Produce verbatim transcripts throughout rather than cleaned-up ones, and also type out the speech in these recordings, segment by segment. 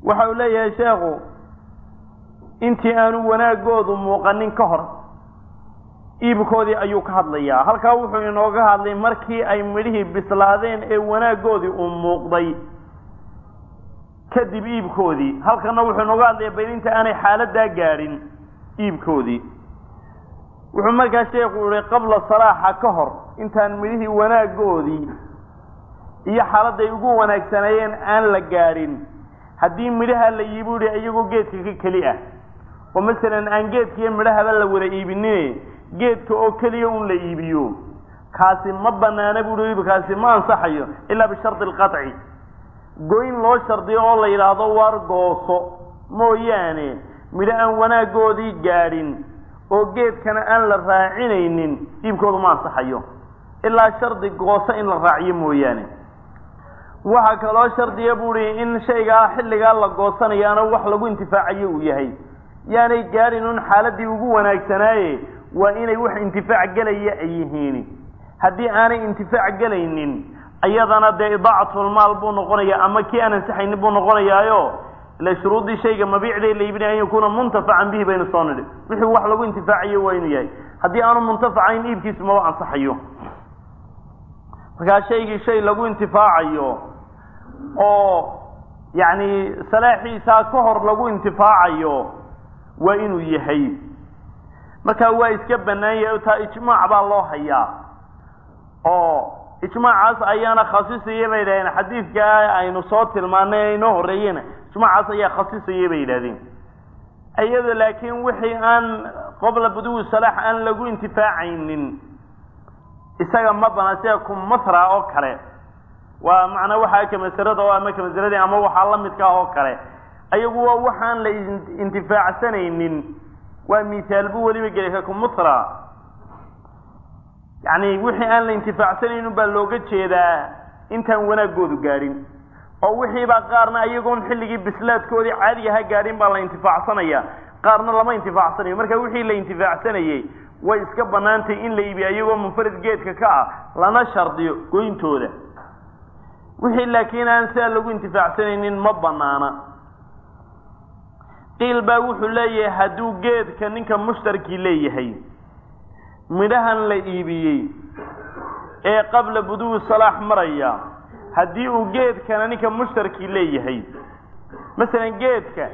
waxa uu leeyahay sheekhu intii aanu wanaagoodu muuqanin ka hor iibkoodii ayuu ka hadlayaa. halkaa wuxuu inooga hadlay markii ay midhihii bislaadeen ee wanaagoodii uu muuqday kadib iibkoodii. halkana wuxuu inooga hadlayaa bayninta aanay xaaladaa gaadhin iibkoodii. wuxuu markaa sheekhu yihi qabla salaaxa ka hor intaan midhihii wanaagoodii iyo xaaladay ugu wanaagsanayeen aan la gaadhin, haddii midhaha la iibu yihi iyagoo geedka ka keli ah oo masalan aan geedkiiyo midhahaba la wada iibinin geedka oo keliya un la iibiyo, kaasi ma banaana buui iibkaasi ma ansaxayo ilaa bishardi alqaطci, goyn loo shardiyo oo la yidhaahdo waar gooso mooyaane midho aan wanaagoodii gaadhin oo geedkana aan la raacinaynin iibkoodu ma ansaxayo ilaa shardi gooso in la raaciyo mooyaane. waxaa kaloo shardiya buui in shaygaa xilligaa la goosanayaana wax lagu intifaacayo uu yahay, yaanay gaadhin un xaaladii ugu wanaagsanaaye waa inay wax intifaac gelaya ay yihiin. haddii aanay intifaac gelaynin ayadana dee idaacatlmaal buu noqonaya ama kii aan ansaxaynin buu noqonayaayo ila shuruudii shayga mabiicda la iibinaya an yakuuna muntafacan bihi baynu soo nidhi. wixii wax lagu intifaacayo waa inuu yahay. haddii aanu muntafacayn iibkiisu maba ansaxayo. markaa shaygii shay lagu intifaacayo oo yani salaaxiisaa ka hor lagu intifaacayo waa inuu yahay. markaa waa iska banaan yahay taa ijmaac baa loo hayaa oo ijmaacaas ayaana khasisaya bay yidhahdeen. xadiidka aynu soo tilmaanay inoo horeeyena ijmaacaas ayaa khasisaya bay yidhahdeen. iyada laakiin wixii aan qabla buduwi salaax aan lagu intifaacaynin isaga ma bana sida kumatra oo kale, waa macnaa waxaa kamasarada oo ama kamasaradii ama waxaa la midka oo kale, ayagu waa waxaan la intifaacsanaynin. waa misaal buu weliba gelay ka kumatra, yani wixii aan la intifaacsanaynin baa looga jeedaa intaan wanaagoodu gaadhin, oo wixiibaa qaarna iyagoon xilligii bislaadkoodii caadiga ha gaadhin baa la intifaacsanaya, qaarna lama intifaacsanayo. marka wixii la intifaacsanayey way iska banaantay in la iibiyo iyagoo munfarid geedka ka ah lana shardiyo goyntooda. wixii laakiin aan sidaa lagu intifaacsanaynin ma banaana. qiil baa wuxuu leeyahay hadduu geedka ninka mushtarkii leeyahay midhahan la iibiyey ee qabla buduwi salaax maraya, haddii uu geedkana ninka mushtarkii leeyahay, masalan geedka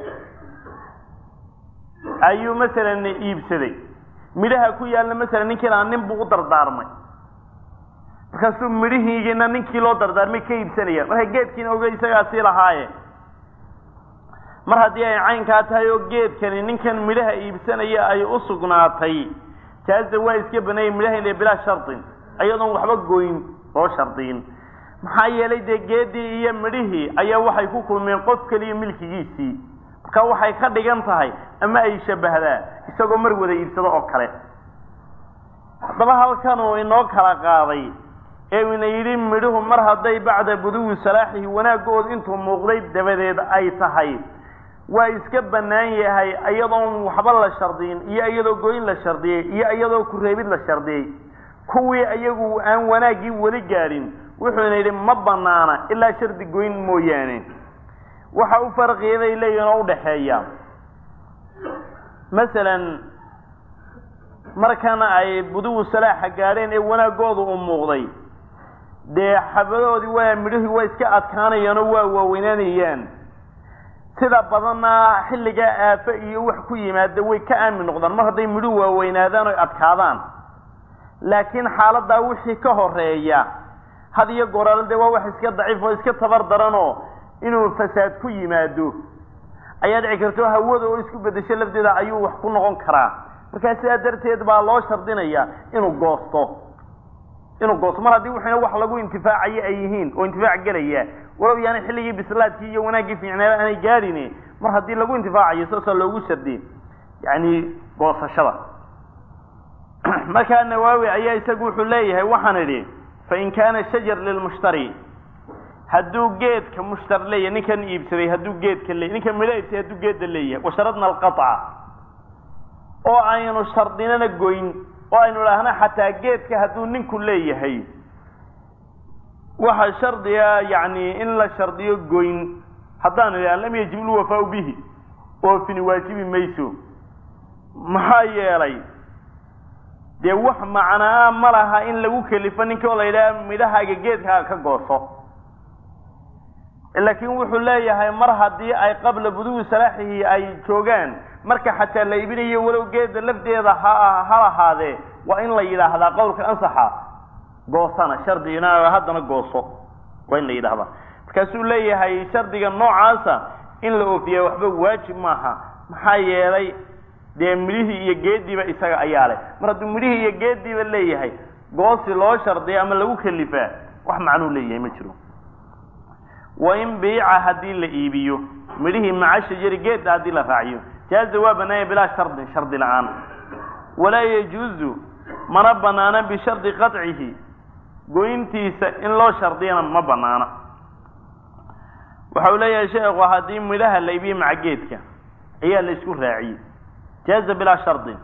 ayuu masalan iibsaday, midhaha ku yaalla masalan ninkiina nin buu u dardaarmay, markaasuu midhihiigina ninkii loo dardaarmay ka iibsanaya. marka geedkiina oga isagaasii lahaaye, mar haddii ay caynkaa tahay oo geedkani ninkan midhaha iibsanaya ay u sugnaatay, taasa waa iska baneeyey midhaha ila bilaa shardin, ayadoon waxba goyn loo shardiyin. maxaa yeelay dee geedii iyo midhihii ayaa waxay ku kulmeen qof keliya milkigiisii, marka waxay ka dhigan tahay ama ay shabahdaa isagoo mar wada iibsado oo kale. haddaba halkan uu inoo kala qaaday ee ina yidhi midhuhu mar hadday bacda buduwi salaaxihi wanaagooda intuu muuqday dabadeed ay tahay, waa iska banaan yahay iyadoon waxba la shardiyin iyo iyadoo goyn la shardiyey iyo iyadoo ku reebid la shardiyey. kuwii iyagu aan wanaaggii weli gaadhin wuxuuna yidhi ma banaana ilaa shardi goyn mooyaane. waxa u farqiya bay leeyihin oo udhaxeeya, masalan markana ay buduwi salaaxa gaadheen ee wanaagooda u muuqday, dee xabadoodii waa midhihii waa iska adkaanayaan oo waa waaweynaanayaan. sida badanna xilligaa aafo iyo wax ku yimaada way ka aamin noqdaan mar hadday midhuhu waaweynaadaan oy adkaadaan. laakiin xaaladaa wixii ka horeeya had iyo goraal dee waa wax iska daciif oo iska tabar daranoo inuu fasaad ku yimaado ayaa dhici karto. hawada oo isku bedesho lafdeeda ayuu wax ku noqon karaa. markaa sidaa darteed baa loo shardinaya inuu goosto inuu goosto mar haddii wixina wax lagu intifaacayo ay yihiin oo intifaac gelaya, walow yaani xilligii bislaadkii iyo wanaaggii fiicnaaba aanay gaadhin, mar haddii lagu intifaacayo saasaa loogu shardiye yani goosashada. markaa nawaawi ayaa isagu wuxuu leeyahay, waxaan idhi fain kaana shajar lilmushtari, hadduu geedka mushtar leeyahay ninkan iibsaday, hadduu geedka leeyahay ninkan midho iibsaday hadduu geedda leeyahay, washaradna alqaطca, oo aynu shardinana goyn oo aynu idhaahna xataa geedka hadduu ninku leeyahay waxa shardiya yani in la shardiyo goyn haddaan idhaa lam yajib alwafaau bihi oofini waajibi mayso maxaa yeelay dee wax macnaa ma laha in lagu kelifo ninka oo la yidhaha midhahaaga geedkaaga ka gooso laakiin wuxuu leeyahay mar haddii ay qabla buduwi salaaxihi ay joogaan marka xataa la iibinayo walow geeda lafteeda ha ha lahaadee waa in la yidhaahdaa qowlka ansaxa goosana shardi inaa haddana gooso waa in la yidhaahdaa markaasuu leeyahay shardiga noocaasa in la oofiya waxba waajib maaha maxaa yeelay dee midhihii iyo geediiba isaga ayaa leh mar hadduu midhihii iyo geediiba leeyahay goosi loo shardiya ama lagu kelifaa wax macnuu leeyahay ma jiro wain biica haddii la iibiyo midhihii maca shajari geedda haddii la raaciyo jaaza waa banaanya bilaa shardin shardi la-aan walaa yajuuzu mana banaana bishardi qadcihi goyntiisa in loo shardiyana ma banaana waxa uu leeyahay sheekhu haddii midhaha la iibiyo maca geedka ayaa la isku raaciyey jaaza bilaa shardin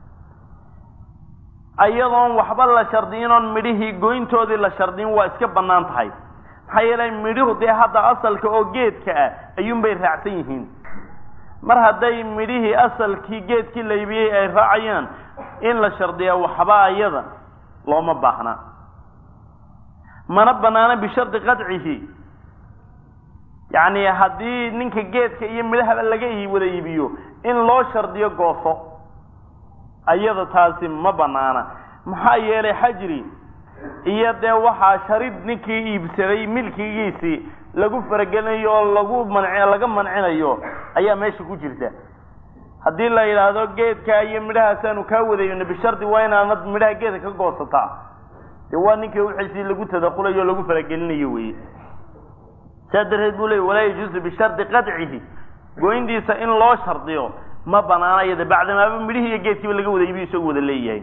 ayadoon waxba la shardiyin oon midhihii goyntoodii la shardiyin waa iska bannaan tahay maxaa yeelay midhuhu dee hadda asalka oo geedka ah ayuunbay raacsan yihiin mar hadday midhihii asalkii geedkii la iibiyey ay raacayaan in la shardiyaa waxba ayada looma baahna mana banaana bishardi qadcihi yacni haddii ninka geedka iyo midhahaba laga wada iibiyo in loo shardiyo gooso ayada taasi ma banaana maxaa yeelay xajri iyo dee waxaa sharid ninkii iibsaday milkigiisii lagu faragelinayo oo lagu manc laga mancinayo ayaa meesha ku jirta haddii la yidhaahdo geedka iyo midhahaasaanu kaa wadayno bishardi waa inaanad midhaha geedka ka goosataa dee waa ninkii wixiisii lagu tadaqulayo o lagu faragelinayo weye saa darteed buu leey walaa yajuusu bishardi qadcihi goyntiisa in loo shardiyo ma banaana iyada bacdamaaba midhihii iyo geedkiiba laga wada iibiyo isagu wada leeyahay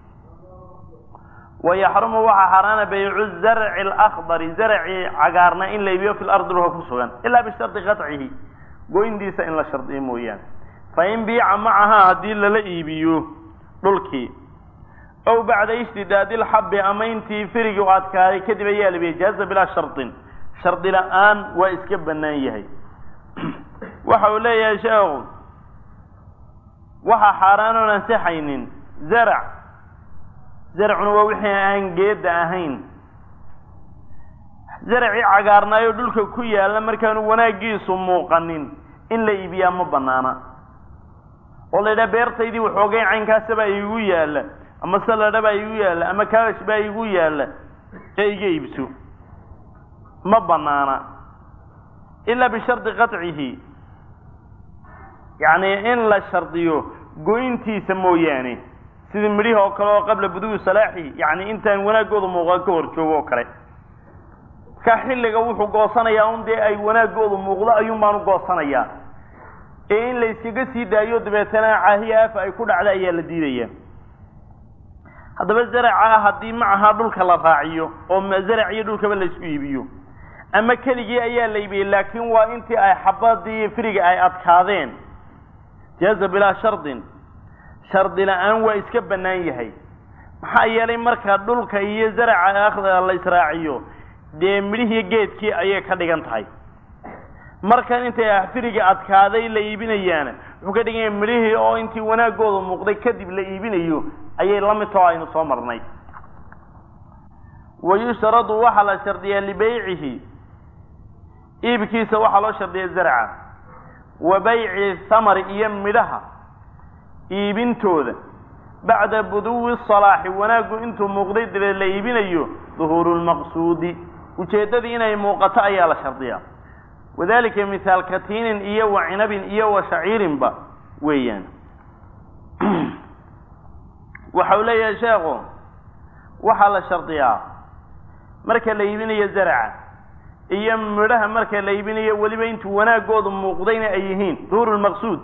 wayaxrumu waxaa xaaraana baycu zarci alakdari zarci cagaarna in la iibiyo fi lardi dhulka ku sugan ilaa bishardi qadcihi goyntiisa in la shardiyo mooyaane fain biica macahaa haddii lala iibiyo dhulkii ow bacda ishtidaadi lxabi ama intii firigi u adkaaday kadib ayaa la iibiyey jaaza bilaa shardin shardi la-aan waa iska bannaan yahay waxa uu leeyahay sheekhu waxaa xaaraan oon ansixaynin zarac zarcuna waa wixii aan geedda ahayn zaracii cagaarnaayo dhulka ku yaalla markaanu wanaaggiisu muuqanin in la iibiyaa ma banaana oo la yidhaha beertaydii waxoogay caynkaasabaa iigu yaalla ama saladha baa iigu yaalla ama kaabash baa iigu yaalla ee iga iibso ma banaana ilaa bishardi qadcihi yacni in la shardiyo goyntiisa mooyaane sidii midhihi oo kale oo qabla buduwi salaaxi yacni intaan wanaaggooda muuqan ka hor joogo oo kale ka xilliga wuxuu goosanayaa un dee ay wanaaggoodu muuqdo ayuun baanu goosanayaa ee in la iskaga sii daayo dabeetana caahiya aafa ay ku dhacda ayaa la diidaya haddaba zaraca haddii macahaa dhulka la raaciyo oo zarac iyo dhulkaba la isku iibiyo ama keligii ayaa la iibiyey laakiin waa intii ay xabadii firiga ay adkaadeen jaaza bilaa shardin shardi la-aan waa iska bannaan yahay maxaa yeelay marka dhulka iyo zaraca akhda la israaciyo dee midhihii geedkii ayay ka dhigan tahay markan intay firiga adkaaday la iibinayaana wuxuu ka dhigan yahay midhihii oo intii wanaaggooda muuqday kadib la iibinayo ayay la mid too aynu soo marnay wayushradu waxaa la shardiyaa libaycihi iibkiisa waxaa loo shardiya zarca wa bayci thamari iyo midhaha iibintooda bacda buduwi salaaxi wanaaggu intuu muuqday dabeed la iibinayo duhuuru lmaqsuudi ujeeddadii inay muuqato ayaa la shardiyaa wadalika mithaal katiinin iyo wa cinabin iyo wa shaciirinba weeyaan waxa uu leeyahay sheekhu waxaa la shardiyaa marka la iibinayo zarca iyo midhaha marka la iibinayo weliba intuu wanaaggoodu muuqdayna ay yihiin duhuuru lmaqsuud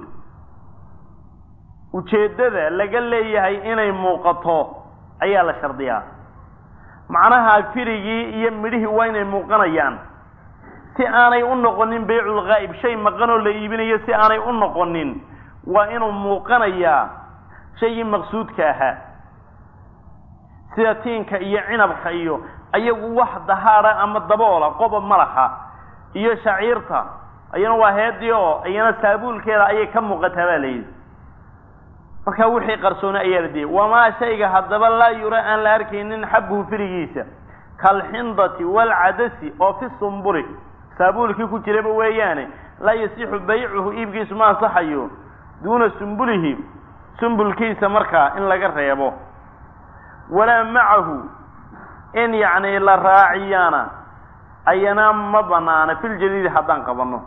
ujeeddada laga leeyahay inay muuqato ayaa la shardiyaa macnaha firigii iyo midhihii waa inay muuqanayaan si aanay u noqonin bayculghaa'ib shay maqanoo la iibinayo si aanay u noqonin waa inuu muuqanayaa shaygii maqsuudka ahaa sida tiinka iyo cinabka iyo ayagu wax dahaara ama daboola qobob ma laha iyo shaciirta ayana waa heedii oo ayana saabuulkeeda ayay ka muuqataa baa leeyahay marka wixii qarsoon ayaa la diiday wama shayga hadaba la yura an la arkaynin xabbu firigiisa kal hindati wal adasi oo fi sumburi saabuulkii ku jiraba weeyaane la yasihu bay'uhu iibkiisu ma saxayo duuna sumbulihi sumbulkiisa marka in laga reebo wala ma'ahu in yaani la raaciyana ayana ma banaana fil jadiid hadan qabano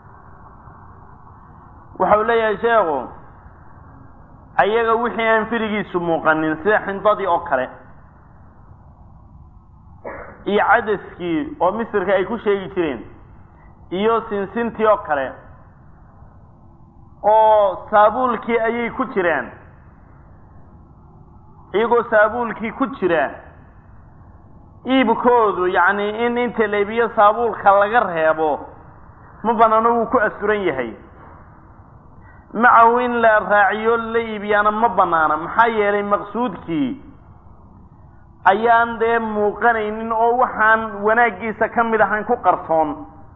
waxa leeyahay sheego ayaga wixii aan firigiisu muuqanin sida xintadii oo kale iyo cadaskii oo misirka ay ku sheegi jireen iyo sinsintii oo kale oo saabuulkii ayay ku jireen iyagoo saabuulkii ku jira iibkoodu yaani in inta leebiyo saabuulka laga reebo ma banaano uu ku asturan yahay macahu in la raaciyo la iibiyana ma banaana maxaa yeelay maqsuudkii ayaan dee muuqanaynin oo waxaan wanaagiisa ka mid ahaan ku qarsoon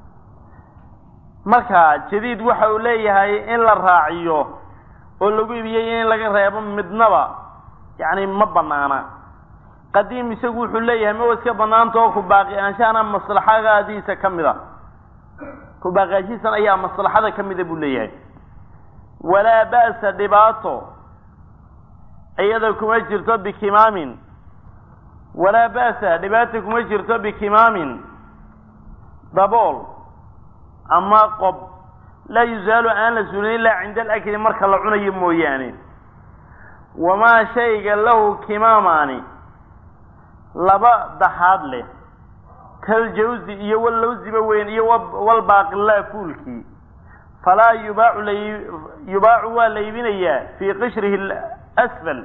marka jadiid waxa uu leeyahay in la raaciyo oo lagu iibiyay in laga reebo midnaba yaani ma banaana qadiim isagu wuxuu leeyahay ma iska banaanto ku baaqi aanshana maslaxadaadiisa ka mid ah ku baaqajiisan ayaa maslaxada ka mid ah buu leeyahay ولا بأس دباطه أيضا كما جرتوا بكمام ولا بأس دباطه كما جرتوا بكمام ضبول أما قب لا يزال آن لسنين إلا عند الأكل مركة العني موياني وما شيء له كماماني لبا دحاد له كالجوز إيو اللوز بوين إيو والباقي الله فولكي فلا يباع لي يباع وليبنيا في قشره الأسفل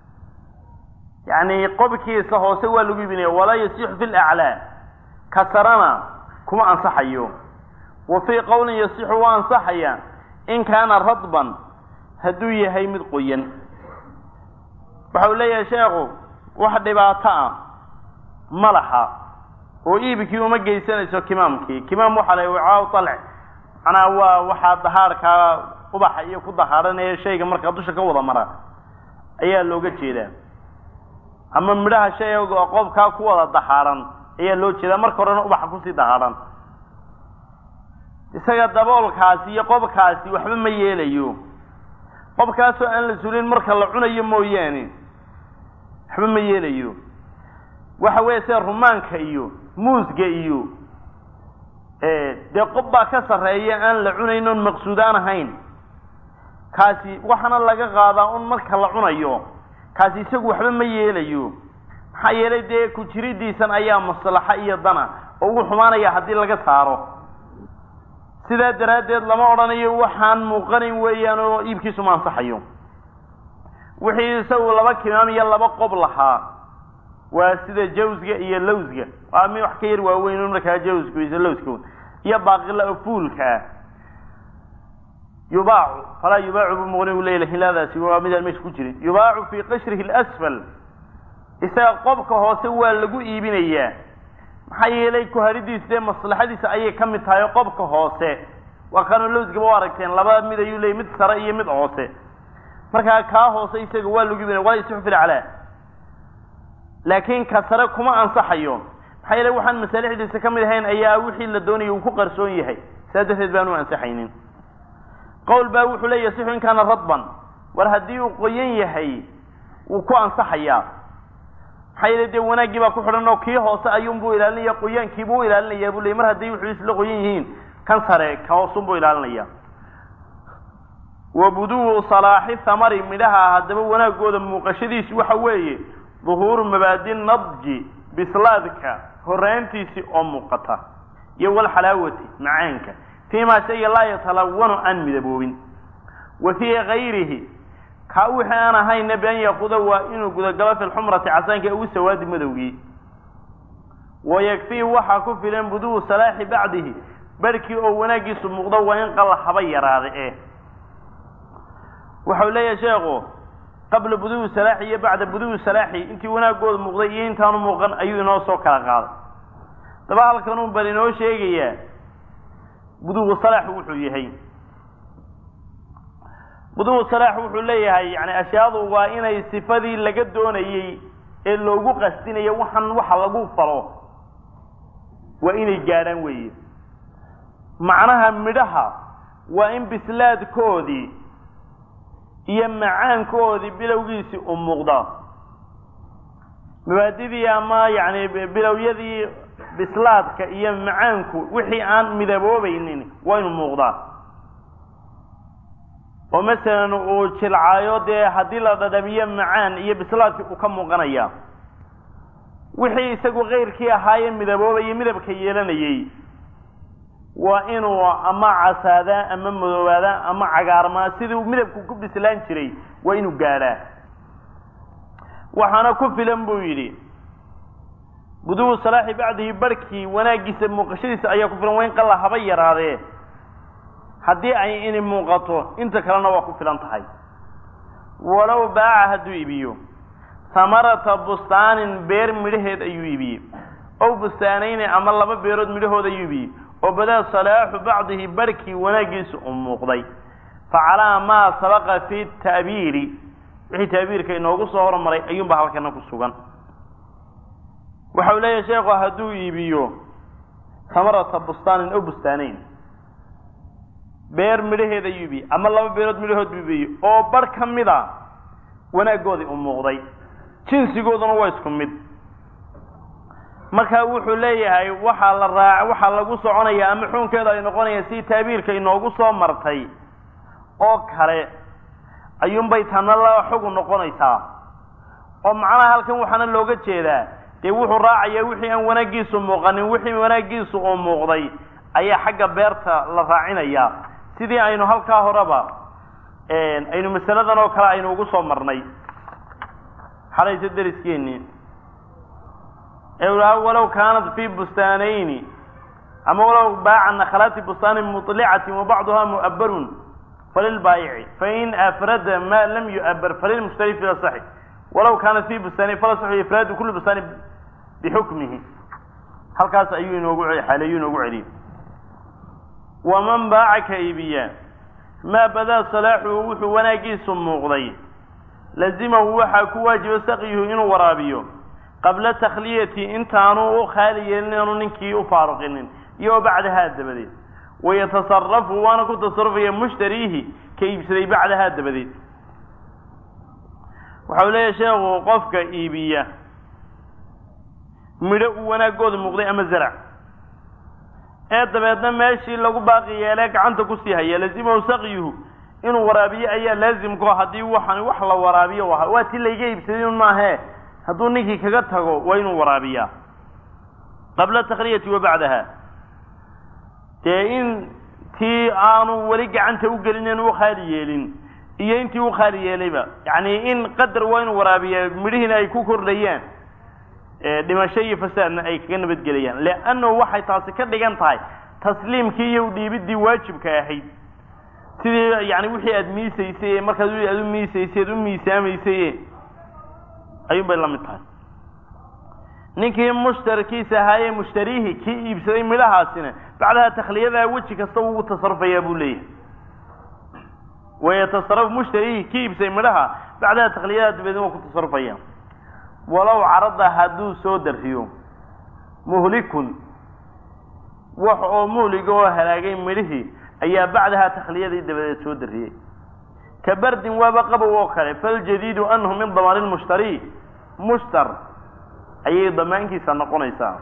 يعني قبكي سهو سوى لبنيا ولا يصيح في الأعلى كسرنا كما أنصحيه وفي قول يصيح وأنصحيا إن كان رطبا هدوية هيمد قويا وحولي يا شيخ واحد باطاء ملحا وإيبكي ومجي سنة كمامكي كمام وحلي وعاو طلع أنا وواحد ظهارك وضح يكون ظهارنا أي شيء مركب دوشة كوضة مرة أيه اللوجة كذا أما مرها شيء وقف كوضة ظهارا أيه اللوجة كذا مركب وضح كوسي ظهارا إذا دبول كاسي يقف كاسي وحب ما يليو قف كاسو أن السورين مركب العنا يموياني حب ما يليو وحوي سير رمان كيو موز كيو dee qof baa ka sareeya aan la cunayno maqsuudaan ahayn kaasi waxana laga qaadaa un marka la cunayo kaasi isagu waxba ma yeelayo maxaa yeelay dee ku jiridiisan ayaa maslaxa iyo dana oo ugu xumaanaya haddii laga saaro sidaa daraadeed lama odhanayo waxaan muuqanayn weeyaan oo iibkiisu ma ansaxayo wixii isagu laba kimaam iyo laba qob lahaa waa sida jawsga iyo lawsga waa mid wax ka yar waaweyn markaa jawsku iyo lawsku يا باقي لا فولك يباع فلا يباع بمغني الليلة هذا سوى من المش كجري يباع في قشره الأسفل إذا قبك هو سوى لجو إيبنية حي إليك هردي سد مصلحة دي سأي كم تاي قبك هو سه وكانوا لوز جواركين لبا مد يولي مد سرائي مد عوسه مركا كا هو سه يسوى لجو إيبنية ولا يسوى في العلاء لكن كسركما أنصح يوم حيلا وحن مسالح دي سكمل هين أيها وحي لدوني وكو قرسون يهي سادة بانو أنسحينين قول باوح لي يصيح إن كان رطبا والهديو قيين يهي وكو أنسحيا حيلا دي وناقي باكو حرنو كيهو سأيوم بو إلى لي قيين كيبو إلى لي يبو لي مر هديو حريس لقيين يهين كان سري كوصن بو إلى لي وبدو صلاح الثمر مدها هدبو وناقو دمو قشديس وحوي ظهور مبادئ النضج بسلادك هرينتيسي او موقتا يو الحلاوتي معانك فيما شيء لا يتلون عن مدبوبين وفي غيره كاوحي انا هاي نبيان يقضوا انو قد في الحمرة عسانك او سواد مدوغي ويكفيه وحا كفلين بدو صلاح بعده بركي او وناقص المقضوا ينقل حبير هذا ايه وحولي يا شيخو قبل بدو سلاحي بعد بدو سلاحي انتي وناقود مقضيين كانوا موقن ايو انو سو كلا قاد طبعا القانون بل انو شيغيا buduugu salaaxu wuxuu yahay buduugu salaaxu wuxuu leeyahay yani ashyaadu waa inay sifadii laga doonayey ee loogu qasdinayo waxan waxa lagu falo waa inay gaadhaan weeye macnaha midhaha waa in bislaadkoodii iyo macaankoodii bilowgiisii u muuqda mabaadidii ama yani bilowyadii bislaadka iyo macaanku wixii aan midaboobaynin waa inuu muuqdaa oo masalan uu jilcaayo dee haddii la dhadhamiyo macaan iyo bislaadki uu ka muuqanaya wixii isagu keyrkii ahaayee midaboobaye midabka yeelanayey waa inuu ama casaadaa ama madoobaadaa ama cagaarmaa sidii uu midabku ku bislaan jiray waa inuu gaadhaa waxaana ku filan buu yidhi buduugu salaaxi bacdihi barhkii wanaaggiisa muuqashadiisa ayaa ku filan waa in qalla haba yaraadee haddii ay ini muuqato inta kalena waa ku filan tahay walow baaca hadduu iibiyo hamarata bustaanin beer midhaheed ayuu iibiyey ow bustaanayni ama laba beerood midhahood ayuu iibiyey oo badaa salaaxu bacdihi barhkii wanaaggiisa u muuqday fa calaa maa sabaqa fi ta'biiri wixii ta'biirka inoogu soo hormaray ayuunba halkana ku sugan waxau leeyahay sheekhu hadduu iibiyo hamarata bustaanin ow bustaanayn beer midhaheed ayuu iibiyey ama laba beerood midhahood buu iibiyey oo barh ka mid a wanaaggoodii u muuqday jinsigooduna waa isku mid markaa wuxuu leeyahay waxaa la raac waxaa lagu soconaya ama xuunkeeda ay noqonaya si ta'biirka inoogu soo martay oo kale ayuunbay tana la xugu noqonaysaa oo macnaha halkan waxaana looga jeedaa dee wuxuu raacayaa wixii aan wanaaggiisu muuqanin wixii wanaaggiisu uu muuqday ayaa xagga beerta la raacinayaa sidii aynu halkaa horeba aynu masaladan oo kale aynu ugu soo marnay xalaysa deriskeeni walow kaanat fi bustaanayni ama walow baaca nakhlaati bustaanin muطlicatin wabacduha mu'abbarun falilbaayici fain afrada ma lam yu'abbar falilmushtari fi asaxi walow kaanat fi bustaanayn falasaxu ifraadu kulli bustaani bixukmihi halkaas ayuu inoogu xaleeyuu inoogu celiyey waman baaca ka iibiya maa badaa salaaxuhu wuxuu wanaaggiisu muuqday lazimahu waxaa ku waajiba saqyuhu inuu waraabiyo qabla takhliyati intaanu u khaali yeelin aanu ninkii u faaruqinin iyo bacdahaa dabadeed wayatasarafu waana ku tasarufaya mushtariihi ka iibsaday bacdahaa dabadeed waxau leeyahay sheekhu qofka iibiya midho uu wanaaggooda muuqday ama zarac ee dabeedna meeshii lagu baaqi yeelee gacanta kusii haya lazimahu saqyuhu inuu waraabiyo ayaa laazimkao haddii waxan wax la waraabiyo waa ti layga iibsaday un maahe hadduu ninkii kaga tago waa inuu waraabiyaa qabla takhliyati wa bacdaha dee in tii aanu weli gacanta u gelin u khaali yeelin iyo intii u khaali yeelayba yani in qadar waa inuu waraabiyaa midhihiina ay ku kordhayaan dhimasho iyo fasaadna ay kaga nabadgelayaan leannahu waxay taasi ka dhigan tahay tasliimkii iyo udhiibidii waajibka ahayd sidii yani wixii aada miisaysay markaad aad u miisaysay ad u miisaamaysay ayuun bay la mid tahay ninkii mushtarkiisa ahaayee mushtariihi kii iibsaday midhahaasina bacdaha takhliyadaa weji kasta ugu tasarufayaa buu leeyahay wayatasaraf mushtariihi kii iibsaday midhaha bacdaha takhliyadaa dabeedna waa ku tasarufaya walow carada hadduu soo dariyo muhlikun wax oo muhliga oo halaagay midhihii ayaa bacdaha takhliyadii dabadeed soo dariyey ka bardin waaba qabow oo kale faljadiidu anhu min damaani lmushtari mushtar ayay damaankiisa noqonaysaa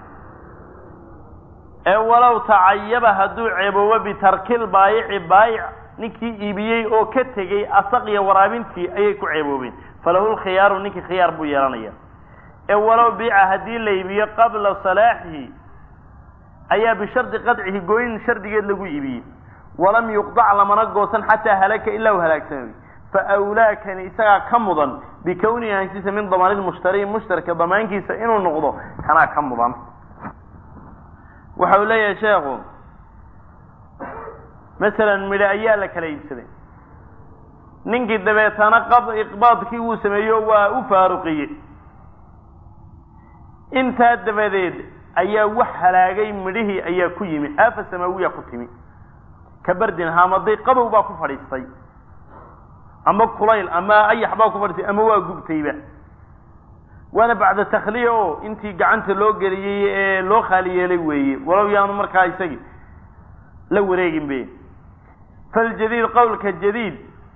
ee walow tacayaba hadduu ceeboobo bitarkil baayici baayic ninkii iibiyey oo ka tegey asaqya waraabintii ayay ku ceeboobeen falahu lkhiyaaru ninkii khiyaar buu yeelanaya ee walow biica haddii la iibiyo qabla salaaxihi ayaa bishardi qadcihi gooyin shardigeed lagu iibiyey walam yuqdac lamana goosan xataa halaka ilaa u halaagsamay faawlaakani isagaa ka mudan bikawnihi hansiisa min damaani lmushtari mushtarka damaankiisa inuu noqdo kanaa ka mudan waxau leeyahay sheekhu masalan midho ayaa la kala iibsaday ninkii dabeetana qab iqbaadkii uu sameeyo waa u faaruqiyey intaa dabadeed ayaa wax halaagay midhihii ayaa ku yimi aafa samaawiya ku timi kabardin hamaday qabow baa ku fadhiistay ama kulayl ama ayax baa ku fadhiistay ama waa gubtayba waana bacda takhliya oo intii gacanta loo geliyay ee loo khaali yeelay weeye walow yaanu markaa isagi la wareegin be fal jadid qawlka jadid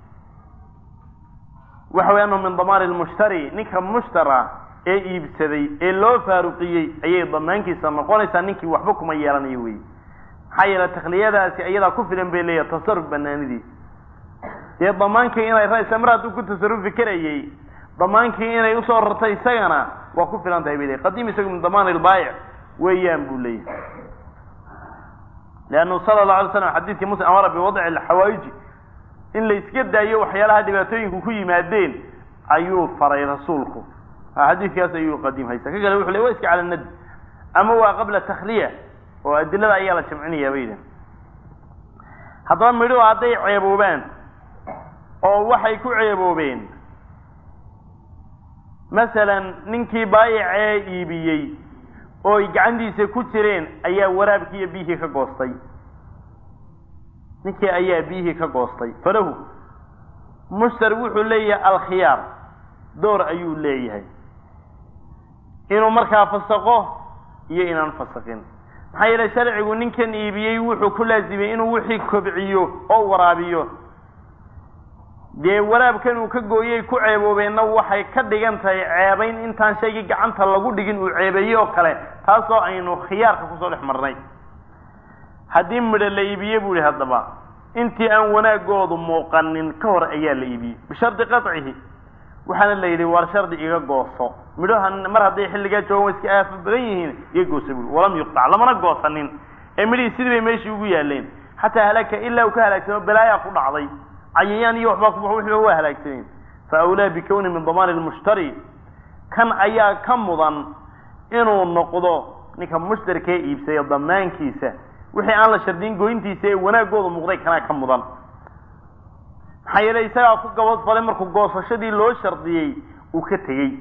waxa weeyaan min damaar al-mushtari ninka mushtara ee iibsaday ee loo faaruqiyay ayay damaankiisa noqonaysaa ninkii waxba kuma yeelanayo weeye xayla takhliyadaasi ayada ku filan bay leeyahay tasarruf banaanidii ee damaankii inay raaysa marad ku tasarrufi karayay damaankii inay u soo rartay isagana waa ku filan tahay bay qadiim isagu min damaan al-bay' weeyaan buu leeyahay لأنه صلى الله عليه وسلم حديث مسلم أمر بوضع الحوائج إن ليسكت دايو وحيالها دباتوين كوي مادين أيوه فري رسولكم حديث ياس أيوه قديم هيسا كقال يوحي لويسك على الند أما هو قبل التخلية وأدلة أيالة شمعنية بيدا هذا مدو عطي عيبوبان أو وحي كو عيبوبين مثلا ننكي بايع عيبيي oo gacantiisa ku jireen ayaa waraabkiiyo bihi ka goostay ninkii ayaa bihi ka goostay falahu mushtar wuxuu leeyahay al-khiyar door ayuu leeyahay inuu markaa fasaqo iyo inaan fasaqin maxay yeelay sharcigu ninkan iibiyay wuxuu ku laazimay inuu wixii kobciyo oo waraabiyo dee waraabkan uu ka gooyay ku ceeboobeena waxay ka dhigan tahay ceebayn intaan shayga gacanta lagu dhigin uu ceebayo kale taasoo aynu khiyaarka ku soo dhex marnay hadii midho la iibiyo buu hadaba intii aan wanaagoodu muuqanin ka hor ayaa la iibiyay bishardi qat'ihi waxana la yiri war shardi iga gooso midhahan mar haday xilliga joogo iska aaf badan yihiin iga gooso buu walam yuqta lamana goosanin ee midhii sidii meeshii ugu yaaleen hatta halaka illa ka halaagsano balaaya ku dhacday عيان يوحبك وحوحه هو هلاكتين فأولى بكون من ضمان المشتري كان أيا كمضا إنه النقضة نكا مشتركي إيبسي الضمان كيسة وحي على شردين قوينتي سي وانا قوض مغضي كان كمضا حي ليس أخوك وصفة لمركو قوصة شدي لو شرطيي وكتيي